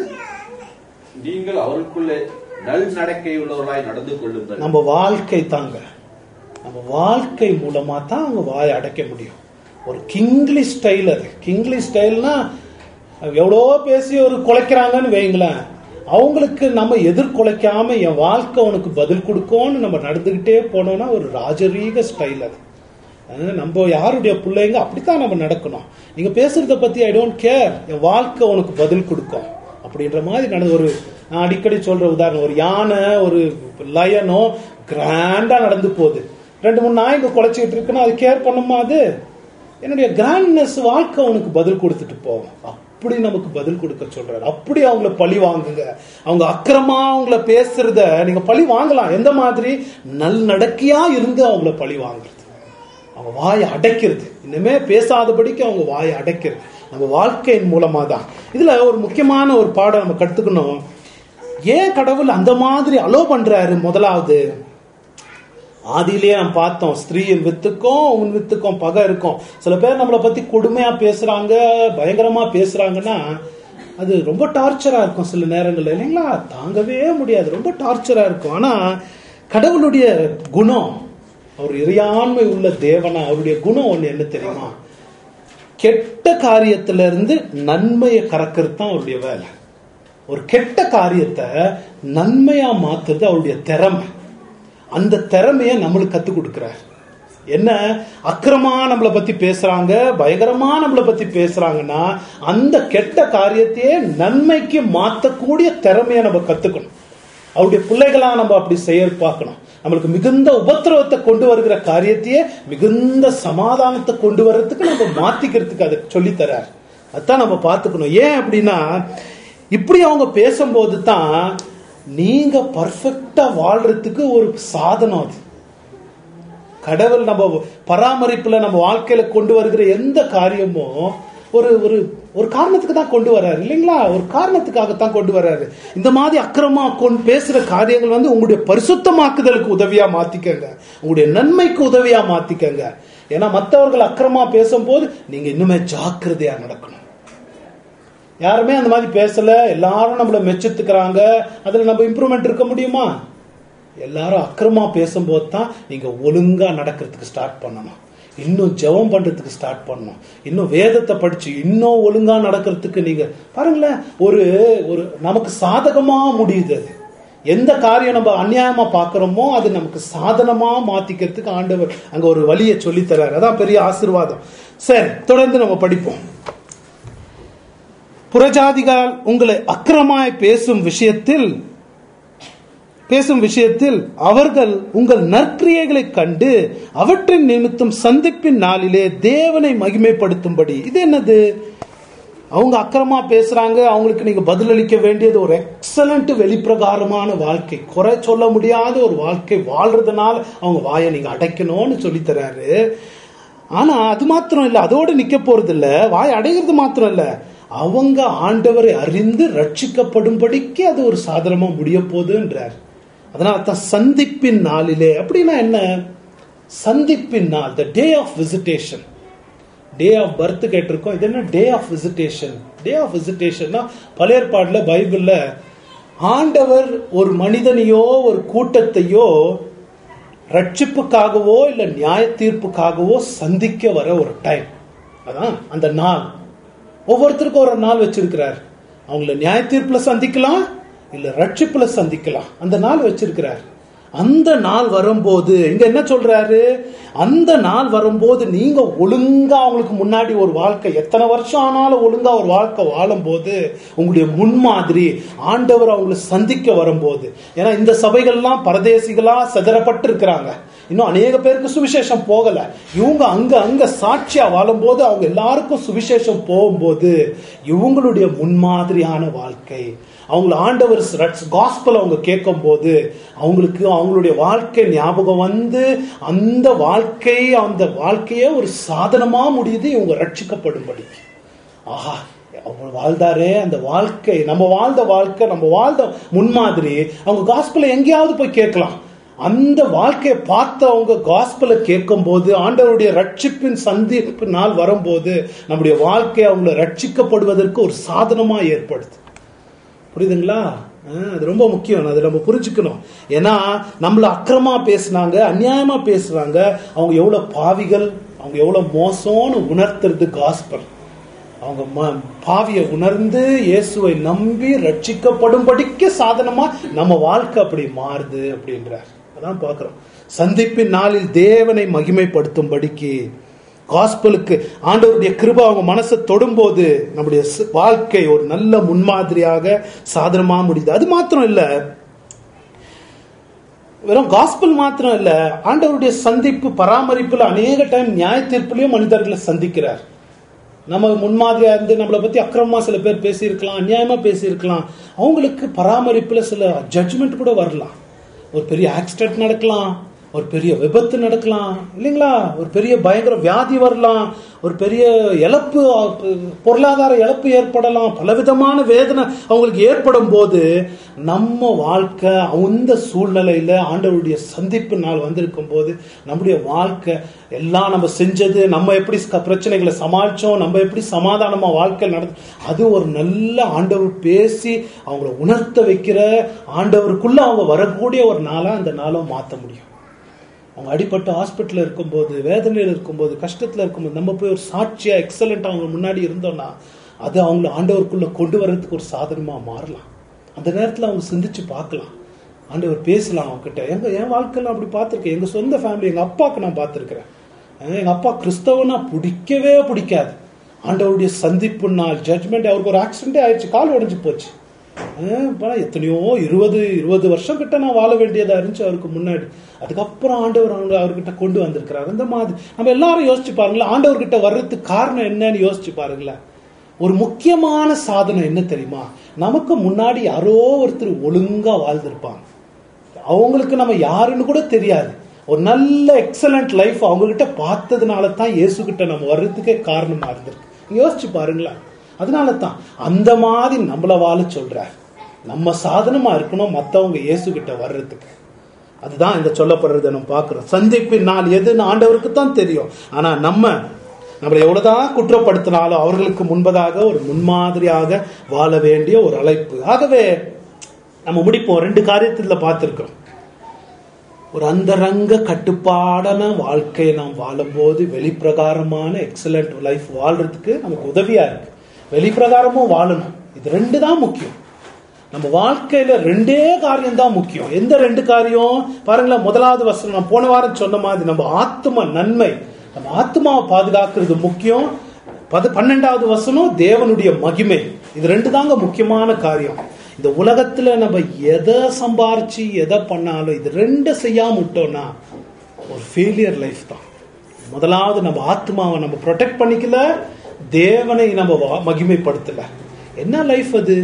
S2: நீங்கள் அவருக்குள்ளே நல் நடக்கை உள்ளவர்களாய் நடந்து கொள்ளுங்கள்.
S1: நம்ம வாழ்க்கை தாங்க, நம்ம வாழ்க்கை மூலமா தான் அவங்க வாயை அடைக்க முடியும். ஒரு கிங்லி ஸ்டைல். அது கிங்லி ஸ்டைல்னா எவ்வளோ பேசி ஒரு குலைக்கிறாங்கன்னு வைங்களேன், அவங்களுக்கு நம்ம எதிர்கொலைக்காம என் வாழ்க்கை உனக்கு பதில் கொடுக்கும்னு நம்ம நடந்துகிட்டே போனோம்னா ஒரு ராஜரீக ஸ்டைல். அது நம்ம யாருடைய பிள்ளைங்க அப்படித்தான் நம்ம நடக்கணும். நீங்க பேசுறத பத்தி ஐ டோன்ட் கேர், என் வாழ்க்கை உனக்கு பதில் கொடுக்கும் அப்படின்ற மாதிரி நடந்து. ஒரு நான் அடிக்கடி சொல்ற உதாரணம், ஒரு யானை ஒரு லயனோ கிராண்டா நடந்து போகுது, ரெண்டு மூணு நாய்ங்க குலைச்சிட்டு இருக்குன்னா அது கேர் பண்ணுமா? அது என்னுடைய கிராண்ட்னஸ் வாழ்க்கை உனக்கு பதில் கொடுத்துட்டு போகும். அப்படி நமக்கு பதில் கொடுக்க சொல்றாரு. அப்படி அவங்கள பழி வாங்குங்க. அவங்க அக்கிரமா அவங்கள பேசுறத நீங்க பழி வாங்கலாம். எந்த மாதிரி? நல் நடக்கையா இருந்து அவங்கள பழி வாங்குறது, அவங்க வாயை அடைக்கிறது, இன்னுமே பேசாதபடிக்கு அவங்க வாயை அடைக்கிறது நம்ம வாழ்க்கையின் மூலமா தான். இதுல ஒரு முக்கியமான ஒரு பாடம் நம்ம கற்றுக்கணும். ஏன் கடவுள் அந்த மாதிரி அலோ பண்றாரு? முதலாவது, ஆதியிலேயே நம்ம பார்த்தோம், ஸ்திரீயின் வித்துக்கும் உன் வித்துக்கும் பகை இருக்கும். சில பேர் நம்மளை பத்தி கொடுமையா பேசுறாங்க, பயங்கரமா பேசுறாங்கன்னா அது ரொம்ப டார்ச்சரா இருக்கும் சில நேரங்கள்ல, இல்லைங்களா? தாங்கவே முடியாது, ரொம்ப டார்ச்சரா இருக்கும். ஆனா கடவுளுடைய குணம், அவர் இறையாண்மை உள்ள தேவனா, அவருடைய குணம் ஒண்ணு என்ன தெரியுமா? கெட்ட காரியத்துல இருந்து நன்மையை கறக்கிறது தான் அவருடைய வேலை. ஒரு கெட்ட காரியத்தை நன்மையா மாத்துறது அவருடைய திறமை. அந்த திறமைய நம்மளுக்கு கத்து கொடுக்கிறார். என்ன? அக்கிரமா நம்மளை பத்தி பேசுறாங்க, பயங்கரமா நம்மளை பத்தி பேசுறாங்கன்னா அந்த கெட்ட காரியத்தையே நன்மைக்கு மாத்தக்கூடிய திறமைய நம்ம கத்துக்கணும். அவருடைய பிள்ளைகளா நம்ம அப்படி செய்ய பார்க்கணும். நம்மளுக்கு மிகுந்த உபத்திரவத்தை கொண்டு வருகிற காரியத்தையே மிகுந்த சமாதானத்தை கொண்டு வர்றதுக்கு நம்ம மாத்திக்கிறதுக்கு அதை சொல்லித்தரார். அதான் நம்ம பார்த்துக்கணும். ஏன் அப்படின்னா, இப்படி அவங்க பேசும்போது தான் நீங்க பர்ஃபெக்டா வாழ்றதுக்கு ஒரு சாதனம். அது கடவுள் நம்ம பராமரிப்புல நம்ம வாழ்க்கையில கொண்டு வருகிற எந்த காரியமும் ஒரு ஒரு ஒரு காரணத்துக்கு தான் கொண்டு வர்றாரு, இல்லைங்களா? ஒரு காரணத்துக்காகத்தான் கொண்டு வர்றாரு. இந்த மாதிரி அக்கிரமா கொண்டு பேசுற காரியங்கள் வந்து உங்களுடைய பரிசுத்தமாக்குதலுக்கு உதவியா மாத்திக்கங்க, உங்களுடைய நன்மைக்கு உதவியா மாத்திக்கங்க. ஏன்னா மற்றவர்கள் அக்கிரமா பேசும்போது நீங்க இன்னுமே ஜாக்கிரதையா நடக்கணும். யாருமே அந்த மாதிரி பேசல, எல்லாரும் நம்மள மெச்சத்துக்கிறாங்க, அதுல நம்ம இம்ப்ரூவ்மெண்ட் இருக்க முடியுமா? எல்லாரும் அக்கிரமா பேசும்போது தான் நீங்க ஒழுங்கா நடக்கிறதுக்கு ஸ்டார்ட் பண்ணணும். இன்னும் ஜெபம் பண்றதுக்கு ஸ்டார்ட் பண்ணணும். இன்னும் வேதத்தை படிச்சு இன்னும் ஒழுங்கா நடக்கிறதுக்கு நீங்க பாருங்களேன். ஒரு ஒரு நமக்கு சாதகமா முடியுது. அது எந்த காரியம் நம்ம அநியாயமா பாக்குறோமோ அது நமக்கு சாதனமா மாத்திக்கிறதுக்கு ஆண்டவர் அங்க ஒரு வழியை சொல்லி தர்றாரு. அதான் பெரிய ஆசீர்வாதம். சரி, தொடர்ந்து நம்ம படிப்போம். புறஜாதிகள் உங்களை அக்கிரமாய் பேசும் விஷயத்தில் பேசும் விஷயத்தில் அவர்கள் உங்கள் நற்கிரியைகளை கண்டு அவற்றின் நிமித்தம் சந்திப்பின் நாளிலே தேவனை மகிமைப்படுத்தும்படி. இது என்னது? அவங்க அக்கிரமா பேசுறாங்க, அவங்களுக்கு நீங்க பதிலளிக்க வேண்டியது ஒரு எக்ஸலண்ட் வெளிப்பிரகாரமான வாழ்க்கை, குறை சொல்ல முடியாத ஒரு வாழ்க்கை வாழ்றதுனால அவங்க வாயை நீங்க அடைக்கணும்னு சொல்லி தர்றாரு. ஆனா அது மாத்திரம் இல்ல, அதோடு நிக்க போறது இல்ல, வாய் அடைகிறது மாத்திரம் இல்ல, அவங்க ஆண்டவரை அறிந்து ரட்சிக்கப்படும்படிக்கு அது ஒரு சாதனமா முடிய போகுதுன்றார். அதனால தான் சந்திப்பின் நாளிலே. அப்படின்னா என்ன? சந்திப்பின் நாள், the day of visitation. Day of birth கேட்டிருக்கோம், இது என்ன day of visitation? Day of விசிட்டேஷன்னா பழைய ஏற்பாடுல பைபிள்ல ஆண்டவர் ஒரு மனிதனையோ ஒரு கூட்டத்தையோ ரட்சிப்புக்காகவோ இல்ல நியாய தீர்ப்புக்காகவோ சந்திக்க வர ஒரு டைம். அதான் அந்த நாள். ஒவ்வொருத்தருக்கும் ஒரு நாள் வச்சிருக்கிறார். அவங்கள நியாய தீர்ப்புல சந்திக்கலாம், இல்ல ரட்சிப்புல சந்திக்கலாம். அந்த நாள் வச்சிருக்கிறார். அந்த நாள் வரும்போது இங்க என்ன சொல்றாரு? அந்த நாள் வரும்போது நீங்க ஒழுங்கா அவங்களுக்கு முன்னாடி ஒரு வாழ்க்கை, எத்தனை வருஷம் ஆனாலும் ஒழுங்கா ஒரு வாழ்க்கை வாழும் போது உங்களுடைய முன்மாதிரி ஆண்டவர் அவங்களை சந்திக்க வரும்போது, ஏன்னா இந்த சபைகள்லாம் பரதேசிகளா சிதறப்பட்டு இருக்கிறாங்க, இன்னும் அநேக பேருக்கு சுவிசேஷம் போகல, இவங்க அங்க அங்க சாட்சியா வாழும் போது அவங்க எல்லாருக்கும் சுவிசேஷம் போகும்போது இவங்களுடைய முன்மாதிரியான வாழ்க்கை, அவங்களை ஆண்டவர் காஸ்பல் அவங்க கேட்கும் போது அவங்களுக்கு அவங்களுடைய வாழ்க்கை ஞாபகம் வந்து அந்த வாழ்க்கை அந்த வாழ்க்கையே ஒரு சாதனமா முடியுது இவங்க ரட்சிக்கப்படும்படி. ஆஹா, அவங்க வாழ்ந்தாரே அந்த வாழ்க்கை, நம்ம வாழ்ந்த வாழ்க்கை, நம்ம வாழ்ந்த முன்மாதிரி அவங்க காஸ்பலை எங்கேயாவது போய் கேட்கலாம். அந்த வாழ்க்கையை பார்த்து அவங்க காஸ்பலை கேட்கும் போது ஆண்டவருடைய ரட்சிப்பின் சந்திப்பு நாள் வரும்போது நம்முடைய வாழ்க்கை அவங்களை ரட்சிக்கப்படுவதற்கு ஒரு சாதனமா ஏற்படுது. புரியுதுங்களா? அது ரொம்ப முக்கியம், அதை நம்ம புரிஞ்சுக்கணும். ஏன்னா நம்மள அக்கிரமா பேசுனாங்க, அநியாயமா பேசுறாங்க, அவங்க எவ்வளவு பாவிகள், அவங்க எவ்வளவு மோசம்னு உணர்த்துறது காஸ்பல். அவங்க பாவியை உணர்ந்து இயேசுவை நம்பி ரட்சிக்கப்படும்படிக்கு சாதனமா நம்ம வாழ்க்கை அப்படி மாறுது அப்படின்றார். அதான் பாக்குறோம். சந்திப்பின் நாளில் தேவனை மகிமைப்படுத்தும்படிக்கு காஸ்பலுக்கு ஆண்டவருடைய கிருபை அவங்க மனசை தொடும்போது நம்முடைய வாழ்க்கை ஒரு நல்ல முன்மாதிரியாக சாதனமா முடியுது. அது மாத்திரம் இல்ல, வெறும் காஸ்பல் மாத்திரம் இல்ல, ஆண்டவருடைய சந்திப்பு பராமரிப்புல அநேக டைம் நியாய தீர்ப்புலயும் மனிதர்களை சந்திக்கிறார். நம்ம முன்மாதிரியா இருந்து நம்மளை பத்தி அக்கிரமமா சில பேர் பேசியிருக்கலாம், அநியாயமா பேசியிருக்கலாம், அவங்களுக்கு பராமரிப்புல சில ஜட்ஜ்மெண்ட் கூட வரலாம். ஒரு பெரிய ஆக்சிடென்ட் நடக்கலாம், ஒரு பெரிய விபத்து நடக்கலாம் இல்லைங்களா, ஒரு பெரிய பயங்கர வியாதி வரலாம், ஒரு பெரிய இழப்பு, பொருளாதார இழப்பு ஏற்படலாம், பலவிதமான வேதனை அவங்களுக்கு ஏற்படும் போது நம்ம வாழ்க்கை அந்த சூழ்நிலையில ஆண்டவருடைய சந்திப்பு நாள் வந்திருக்கும் போது நம்முடைய வாழ்க்கை எல்லாம் நம்ம செஞ்சது, நம்ம எப்படி பிரச்சனைகளை சமாளிச்சோம், நம்ம எப்படி சமாதானமா வாழ்க்கை நடந்து, அது ஒரு நல்ல ஆண்டவர் பேசி அவங்கள உணர்த்த வைக்கிற, ஆண்டவருக்குள்ள அவங்க வரக்கூடிய ஒரு நாளா அந்த நாளும் மாற்ற முடியும். அவங்க அடிப்பட்ட ஹாஸ்பிட்டல் இருக்கும்போது, வேதனையில் இருக்கும்போது, கஷ்டத்துல இருக்கும்போது நம்ம போய் ஒரு சாட்சியா எக்ஸலண்டா அவங்க முன்னாடி இருந்தோம்னா அது அவங்கள ஆண்டவருக்குள்ள கொண்டு வர்றதுக்கு ஒரு சாதனமா மாறலாம். அந்த நேரத்துல அவங்க சிந்திச்சு பார்க்கலாம், ஆண்டவர் பேசலாம் அவங்க கிட்ட. எங்க என் வாழ்க்கையில அப்படி பார்த்திருக்கேன், எங்க சொந்த ஃபேமிலி, எங்க அப்பாவுக்கு நான் பார்த்திருக்கிறேன். எங்க அப்பா கிறிஸ்தவனா பிடிக்கவே பிடிக்காது. ஆண்டவருடைய சந்திப்பு நாள் ஜட்ஜ்மெண்ட், அவருக்கு ஒரு ஆக்சிடென்டே ஆயிடுச்சு, கால் உடைஞ்சு போச்சு. எத்தனையோ இருபது இருபது வருஷம் கிட்ட நான் வாழ வேண்டியதா இருந்துச்சு அவருக்கு முன்னாடி. அதுக்கப்புறம் ஆண்டவர் அவங்க அவர்கிட்ட கொண்டு வந்திருக்கிறார். அந்த மாதிரி நம்ம எல்லாரும் யோசிச்சு பாருங்களேன், ஆண்டவர்கிட்ட வர்றதுக்கு காரணம் என்னன்னு யோசிச்சு பாருங்களேன். ஒரு முக்கியமான சாதனம் என்ன தெரியுமா? நமக்கு முன்னாடி யாரோ ஒருத்தர் ஒழுங்கா வாழ்ந்திருப்பாங்க, அவங்களுக்கு நம்ம யாருன்னு கூட தெரியாது, ஒரு நல்ல எக்ஸலண்ட் லைஃப் அவங்க கிட்ட பார்த்ததுனால தான் இயேசு கிட்ட நம்ம வர்றதுக்கே காரணமா இருந்திருக்கு. யோசிச்சு பாருங்களேன். அதனால தான் அந்த மாதிரி நம்மள வாழ சொல்ற, நம்ம சாதனமா இருக்கணும் மற்றவங்க இயேசு கிட்ட வர்றதுக்கு. அதுதான் இந்த சொல்லப்படுறதை நம்ம பார்க்கிறோம். சந்திப்பின் நாள் எதுன்னு ஆண்டவருக்கு தான் தெரியும். ஆனா நம்ம நம்மளை எவ்வளவுதான் குற்றப்படுத்தினாலும் அவர்களுக்கு முன்பதாக ஒரு முன்மாதிரியாக வாழ வேண்டிய ஒரு அழைப்பு. ஆகவே நம்ம முடிப்போம். ரெண்டு காரியத்துல பார்த்திருக்கிறோம். ஒரு அந்தரங்க கட்டுப்பாடான வாழ்க்கையை நாம் வாழும்போது வெளிப்பிரகாரமான எக்ஸலண்ட் லைஃப் வாழ்றதுக்கு நமக்கு உதவியா இருக்கு. வெளிப்பிரகாரமும் வாழணும். இது ரெண்டு தான் முக்கியம். நம்ம வாழ்க்கையில ரெண்டே காரியம் தான் முக்கியம். எந்த ரெண்டு காரியம் பாருங்களேன். முதலாவது வசனம் நான் போன வாரம் சொன்ன மாதிரி நம்ம ஆத்ம நன்மை, நம்ம ஆத்மாவை பாதுகாக்கிறது முக்கியம். பது பன்னெண்டாவது வசனம் தேவனுடைய மகிமை. இது ரெண்டு தாங்க முக்கியமான காரியம். இந்த உலகத்துல நம்ம எதை சம்பாரிச்சு எதை பண்ணாலும் இது ரெண்டு செய்யாம விட்டோம்னா ஒரு ஃபெயிலியர் லைஃப் தான். முதலாவது நம்ம ஆத்மாவை நம்ம ப்ரொடெக்ட் பண்ணிக்கல, தேவனை நம்ம மகிமைப்படுத்தல. என்ன லைஃப் அது?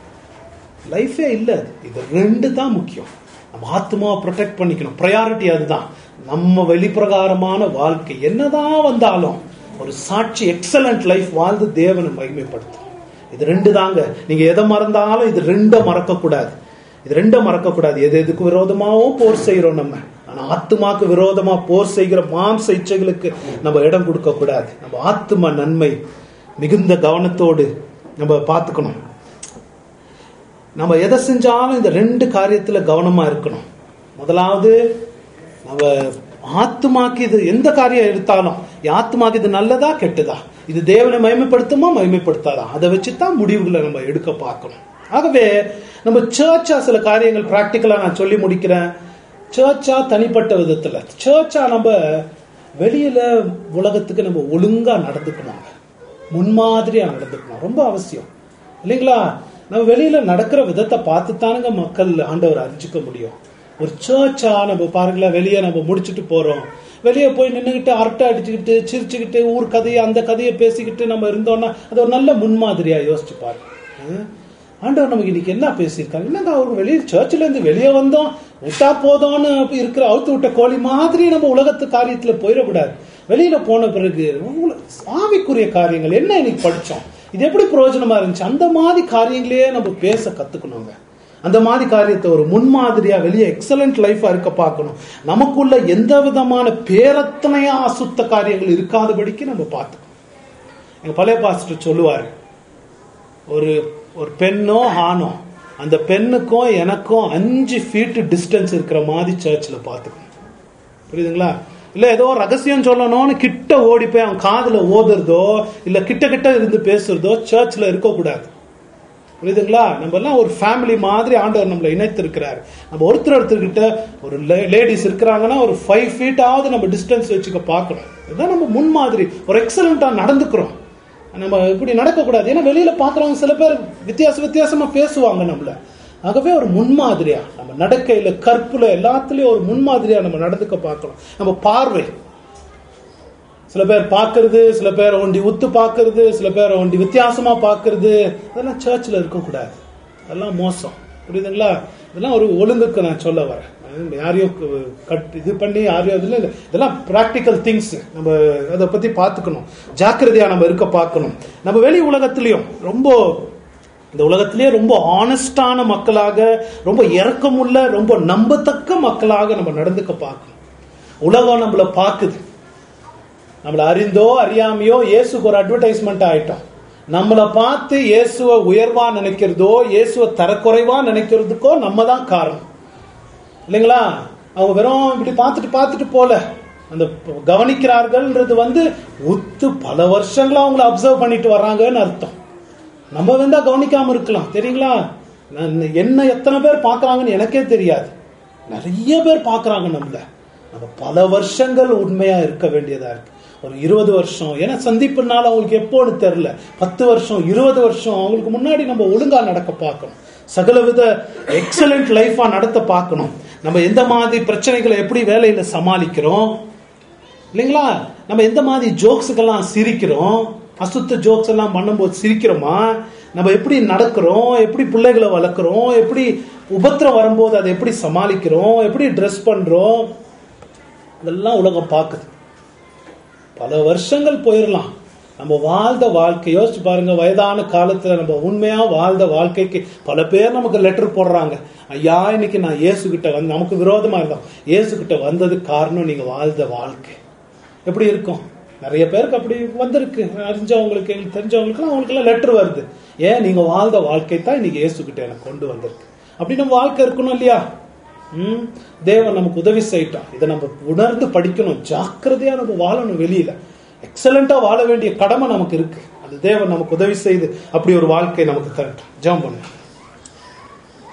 S1: லைஃபே இல்லை. இது ரெண்டு தான் முக்கியம். நம்ம ஆத்மாவை ப்ரொடெக்ட் பண்ணிக்கணும். ப்ரையாரிட்டி அதுதான். நம்ம வெளிப்பிரகாரமான வாழ்க்கை என்னதான் வந்தாலும் ஒரு சாட்சி எக்ஸலண்ட் லைஃப் வாழ்ந்து தேவனை மகிமைப்படுத்தும். இது ரெண்டு தாங்க. நீங்க எதை மறந்தாலும் இது ரெண்ட மறக்க கூடாது. இது ரெண்ட மறக்க கூடாது. எது எதுக்கு விரோதமாவும் போர் செய்யறோம் நம்ம. ஆனா ஆத்மாக்கு விரோதமா போர் செய்கிற மாம்ச இச்சைகளுக்கு நம்ம இடம் கொடுக்க கூடாது. நம்ம ஆத்மா நன்மை மிகுந்த கவனத்தோடு நம்ம பார்த்துக்கணும். நம்ம எதை செஞ்சாலும் இந்த ரெண்டு காரியத்துல கவனமா இருக்கணும். முதலாவது நம்ம ஆத்மாக்கு இது எந்த காரியம் எடுத்தாலும் ஆத்மாக்கு இது நல்லதா கெட்டதா, இது தேவனை மகிமைப்படுத்துமா மகிமைப்படுத்தாதா, அதை வச்சுதான் முடிவுகளை நம்ம எடுக்க பார்க்கணும். ஆகவே நம்ம சர்ச்சா சில காரியங்கள் பிராக்டிக்கலா நான் சொல்லி முடிக்கிறேன். சர்ச்சா தனிப்பட்ட விதத்துல, சர்ச்சா நம்ம வெளியில உலகத்துக்கு நம்ம ஒழுங்கா நடந்துக்கணும், முன்மாதிரியா நடந்துக்கணும். ரொம்ப அவசியம் இல்லைங்களா? நம்ம வெளியில நடக்கிற விதத்தை பார்த்துத்தானுங்க மக்கள் ஆண்டவர் அறிஞ்சிக்க முடியும். ஒரு சர்ச்சா நம்ம பாருங்களேன், வெளியே நம்ம முடிச்சுட்டு போறோம், வெளியே போய் நின்றுகிட்டு அரட்டை அடிச்சுக்கிட்டு சிரிச்சுக்கிட்டு ஊர் கதையை அந்த கதையை பேசிக்கிட்டு நம்ம இருந்தோம்னா அது ஒரு நல்ல முன்மாதிரியா யோசிச்சு பாருங்க. ஆண்டவர் நமக்கு இன்னைக்கு என்ன பேசியிருக்காங்க? என்னங்க அவங்க வெளியே சர்ச்சில் இருந்து வெளியே வந்தோம் விட்டா போதோன்னு இருக்கிற அவுத்து விட்ட கோழி மாதிரி நம்ம உலகத்து காரியத்துல போயிடக்கூடாது. வெளியில போன பிறகு ஆவிக்குரிய காரியங்கள் என்ன இன்னைக்கு படிச்சோம், இது எப்படி பிரயோஜனமா இருந்துச்சு, அந்த மாதிரி காரியங்களே நம்ம பேச கத்துக்கணுங்க. அந்த மாதிரி காரியத்தை ஒரு முன்மாதிரியா வெளியே எக்ஸலண்ட் லைஃபா இருக்க பார்க்கணும். நமக்குள்ள எந்த விதமான பேரத்தனையா அசுத்த காரியங்கள் இருக்காதபடிக்கு நம்ம பார்த்துக்கணும். எங்க பழைய பாஸ்டர் சொல்லுவாரு, ஒரு ஒரு பெண்ணோ ஆணோ அந்த பெண்ணுக்கும் எனக்கும் அஞ்சு ஃபீட் டிஸ்டன்ஸ் இருக்கிற மாதிரி சர்ச்சில் பார்த்துக்கணும். புரியுதுங்களா? இல்ல ஏதோ ரகசியம் சொல்லணும்னு கிட்ட ஓடி போய் அவன் காதுல ஓதுறதோ இல்ல கிட்ட கிட்ட இருந்து பேசுறதோ சர்ச்சில் இருக்கக்கூடாது. புரியுதுங்களா? நம்ம எல்லாம் ஒரு ஃபேமிலி மாதிரி ஆண்டவர் நம்மளை இணைத்திருக்கிறார். நம்ம ஒருத்தர் ஒருத்தர்கிட்ட ஒரு லேடிஸ் இருக்கிறாங்கன்னா ஒரு ஃபைவ் ஃபீட்டாவது நம்ம டிஸ்டன்ஸ் வச்சுக்க பார்க்கணும். இதுதான் நம்ம முன்மாதிரி. ஒரு எக்ஸலண்டா நடந்துக்கிறோம். நம்ம இப்படி நடக்கக்கூடாது. ஏன்னா வெளியில பாக்குறவங்க சில பேர் வித்தியாச வித்தியாசமா பேசுவாங்க நம்மள. ஆகவே ஒரு முன்மாதிரியா நம்ம நடக்கையில கற்புல எல்லாத்துலயும் ஒரு முன்மாதிரியா நம்ம நடந்துக்க பார்க்கணும். நம்ம பார்வை, சில பேர் பாக்குறது, சில பேர் ஒண்டி உத்து பாக்குறது, சில பேர் ஒண்டி வித்தியாசமா பாக்குறது, அதெல்லாம் சர்ச்சில் இருக்கக்கூடாது. அதெல்லாம் மோசம். புரியுதுங்களா? இதெல்லாம் ஒரு ஒழுங்குக்கு நான் சொல்ல வரேன். யாரையும் கட் இது பண்ணி யாரையும் இதுல இதெல்லாம் பிராக்டிக்கல் திங்ஸ். நம்ம அதை பத்தி பார்த்துக்கணும், ஜாக்கிரதையா நம்ம இருக்க பார்க்கணும். நம்ம வெளி உலகத்திலையும் ரொம்ப இந்த உலகத்திலேயே ரொம்ப ஆனஸ்டான மக்களாக, ரொம்ப இரக்கமுள்ள, ரொம்ப நம்பத்தக்க மக்களாக நம்ம நடந்துக்க பார்க்கணும். உலகம் நம்மளை பார்க்குது, நம்மளை அறிந்தோ அறியாமையோ இயேசுக்கு ஒரு அட்வர்டைஸ்மெண்ட் ஆயிட்டோம். நம்மளை பார்த்து இயேசுவை உயர்வா நினைக்கிறதோ இயேசுவை தரக்குறைவா நினைக்கிறதுக்கோ நம்ம தான் காரணம் இல்லைங்களா? அவங்க வெறும் இப்படி பார்த்துட்டு பார்த்துட்டு போல அந்த கவனிக்கிறார்கள்ன்றது வந்து உத்து பல வருஷங்களா அவங்களை அப்சர்வ் பண்ணிட்டு வர்றாங்கன்னு அர்த்தம். நம்ம வந்தா கவனிக்காம இருக்கலாம். தெரியுங்களா? என்ன எத்தனை பேர் பாக்குறாங்கன்னு எனக்கே தெரியாது. நிறைய பேர் பாக்குறாங்க நம்மள. நம்ம பல வருஷங்கள் உண்மையா இருக்க வேண்டியதா இருக்கு. ஒரு இருபது வருஷம் ஏன்னா சந்திப்புனால அவங்களுக்கு எப்போன்னு தெரியல. பத்து வருஷம் இருபது வருஷம் அவங்களுக்கு முன்னாடி நம்ம ஒழுங்கா நடக்க பார்க்கணும். சகலவித எக்ஸலண்ட் லைஃபா நடத்த பார்க்கணும். நம்ம எந்த மாதிரி பிரச்சனைகளை எப்படி வேலையில சமாளிக்கிறோம் இல்லைங்களா? நம்ம எந்த மாதிரி ஜோக்ஸுக்கெல்லாம் சிரிக்கிறோம், அசுத்த ஜோக்ஸ் எல்லாம் பண்ணும்போது சிரிக்கிறோமா, நம்ம எப்படி நடக்கிறோம், எப்படி பிள்ளைகளை வளர்க்குறோம், எப்படி உபத்திரம் வரும்போது அதை எப்படி சமாளிக்கிறோம், எப்படி ட்ரெஸ் பண்றோம், இதெல்லாம் உலகம் பார்க்குது. பல வருஷங்கள் போயிடலாம். நம்ம வாழ்ந்த வாழ்க்கை யோசிச்சு பாருங்க. வயதான காலத்துல நம்ம உண்மையா வாழ்ந்த வாழ்க்கைக்கு பல பேர் நமக்கு லெட்டர் போடுறாங்க. ஐயா, இன்னைக்கு நான் இயேசு கிட்ட வந்து, நமக்கு விரோதமா இருந்தோம், இயேசு கிட்ட வந்ததுக்கு காரணம் நீங்க வாழ்ந்த வாழ்க்கை. எப்படி இருக்கும்? நிறைய பேருக்கு அப்படி வந்திருக்கு. அறிஞ்சவங்களுக்கு, எங்களுக்கு தெரிஞ்சவங்களுக்கு அவங்களுக்கு எல்லாம் லெட்டர் வருது. ஏன்? நீங்க வாழ்ந்த வாழ்க்கை தான் இன்னைக்கு இயேசு கிட்ட எனக்கு கொண்டு வந்திருக்கு. அப்படி நம்ம வாழ்க்கை இருக்கணும் இல்லையா? உம் தேவன் நமக்கு உதவி செய்யட்டும். இதை நம்ம உணர்ந்து படிக்கணும், ஜாக்கிரதையா நம்ம வாழணும். வெளியில எக்ஸலண்டா வாழ வேண்டிய கடமை நமக்கு இருக்கு. அது தேவன் நமக்கு உதவி செய்து அப்படி ஒரு வாழ்க்கை நமக்கு தரட்டும். ஜெபம் பண்ணுங்க.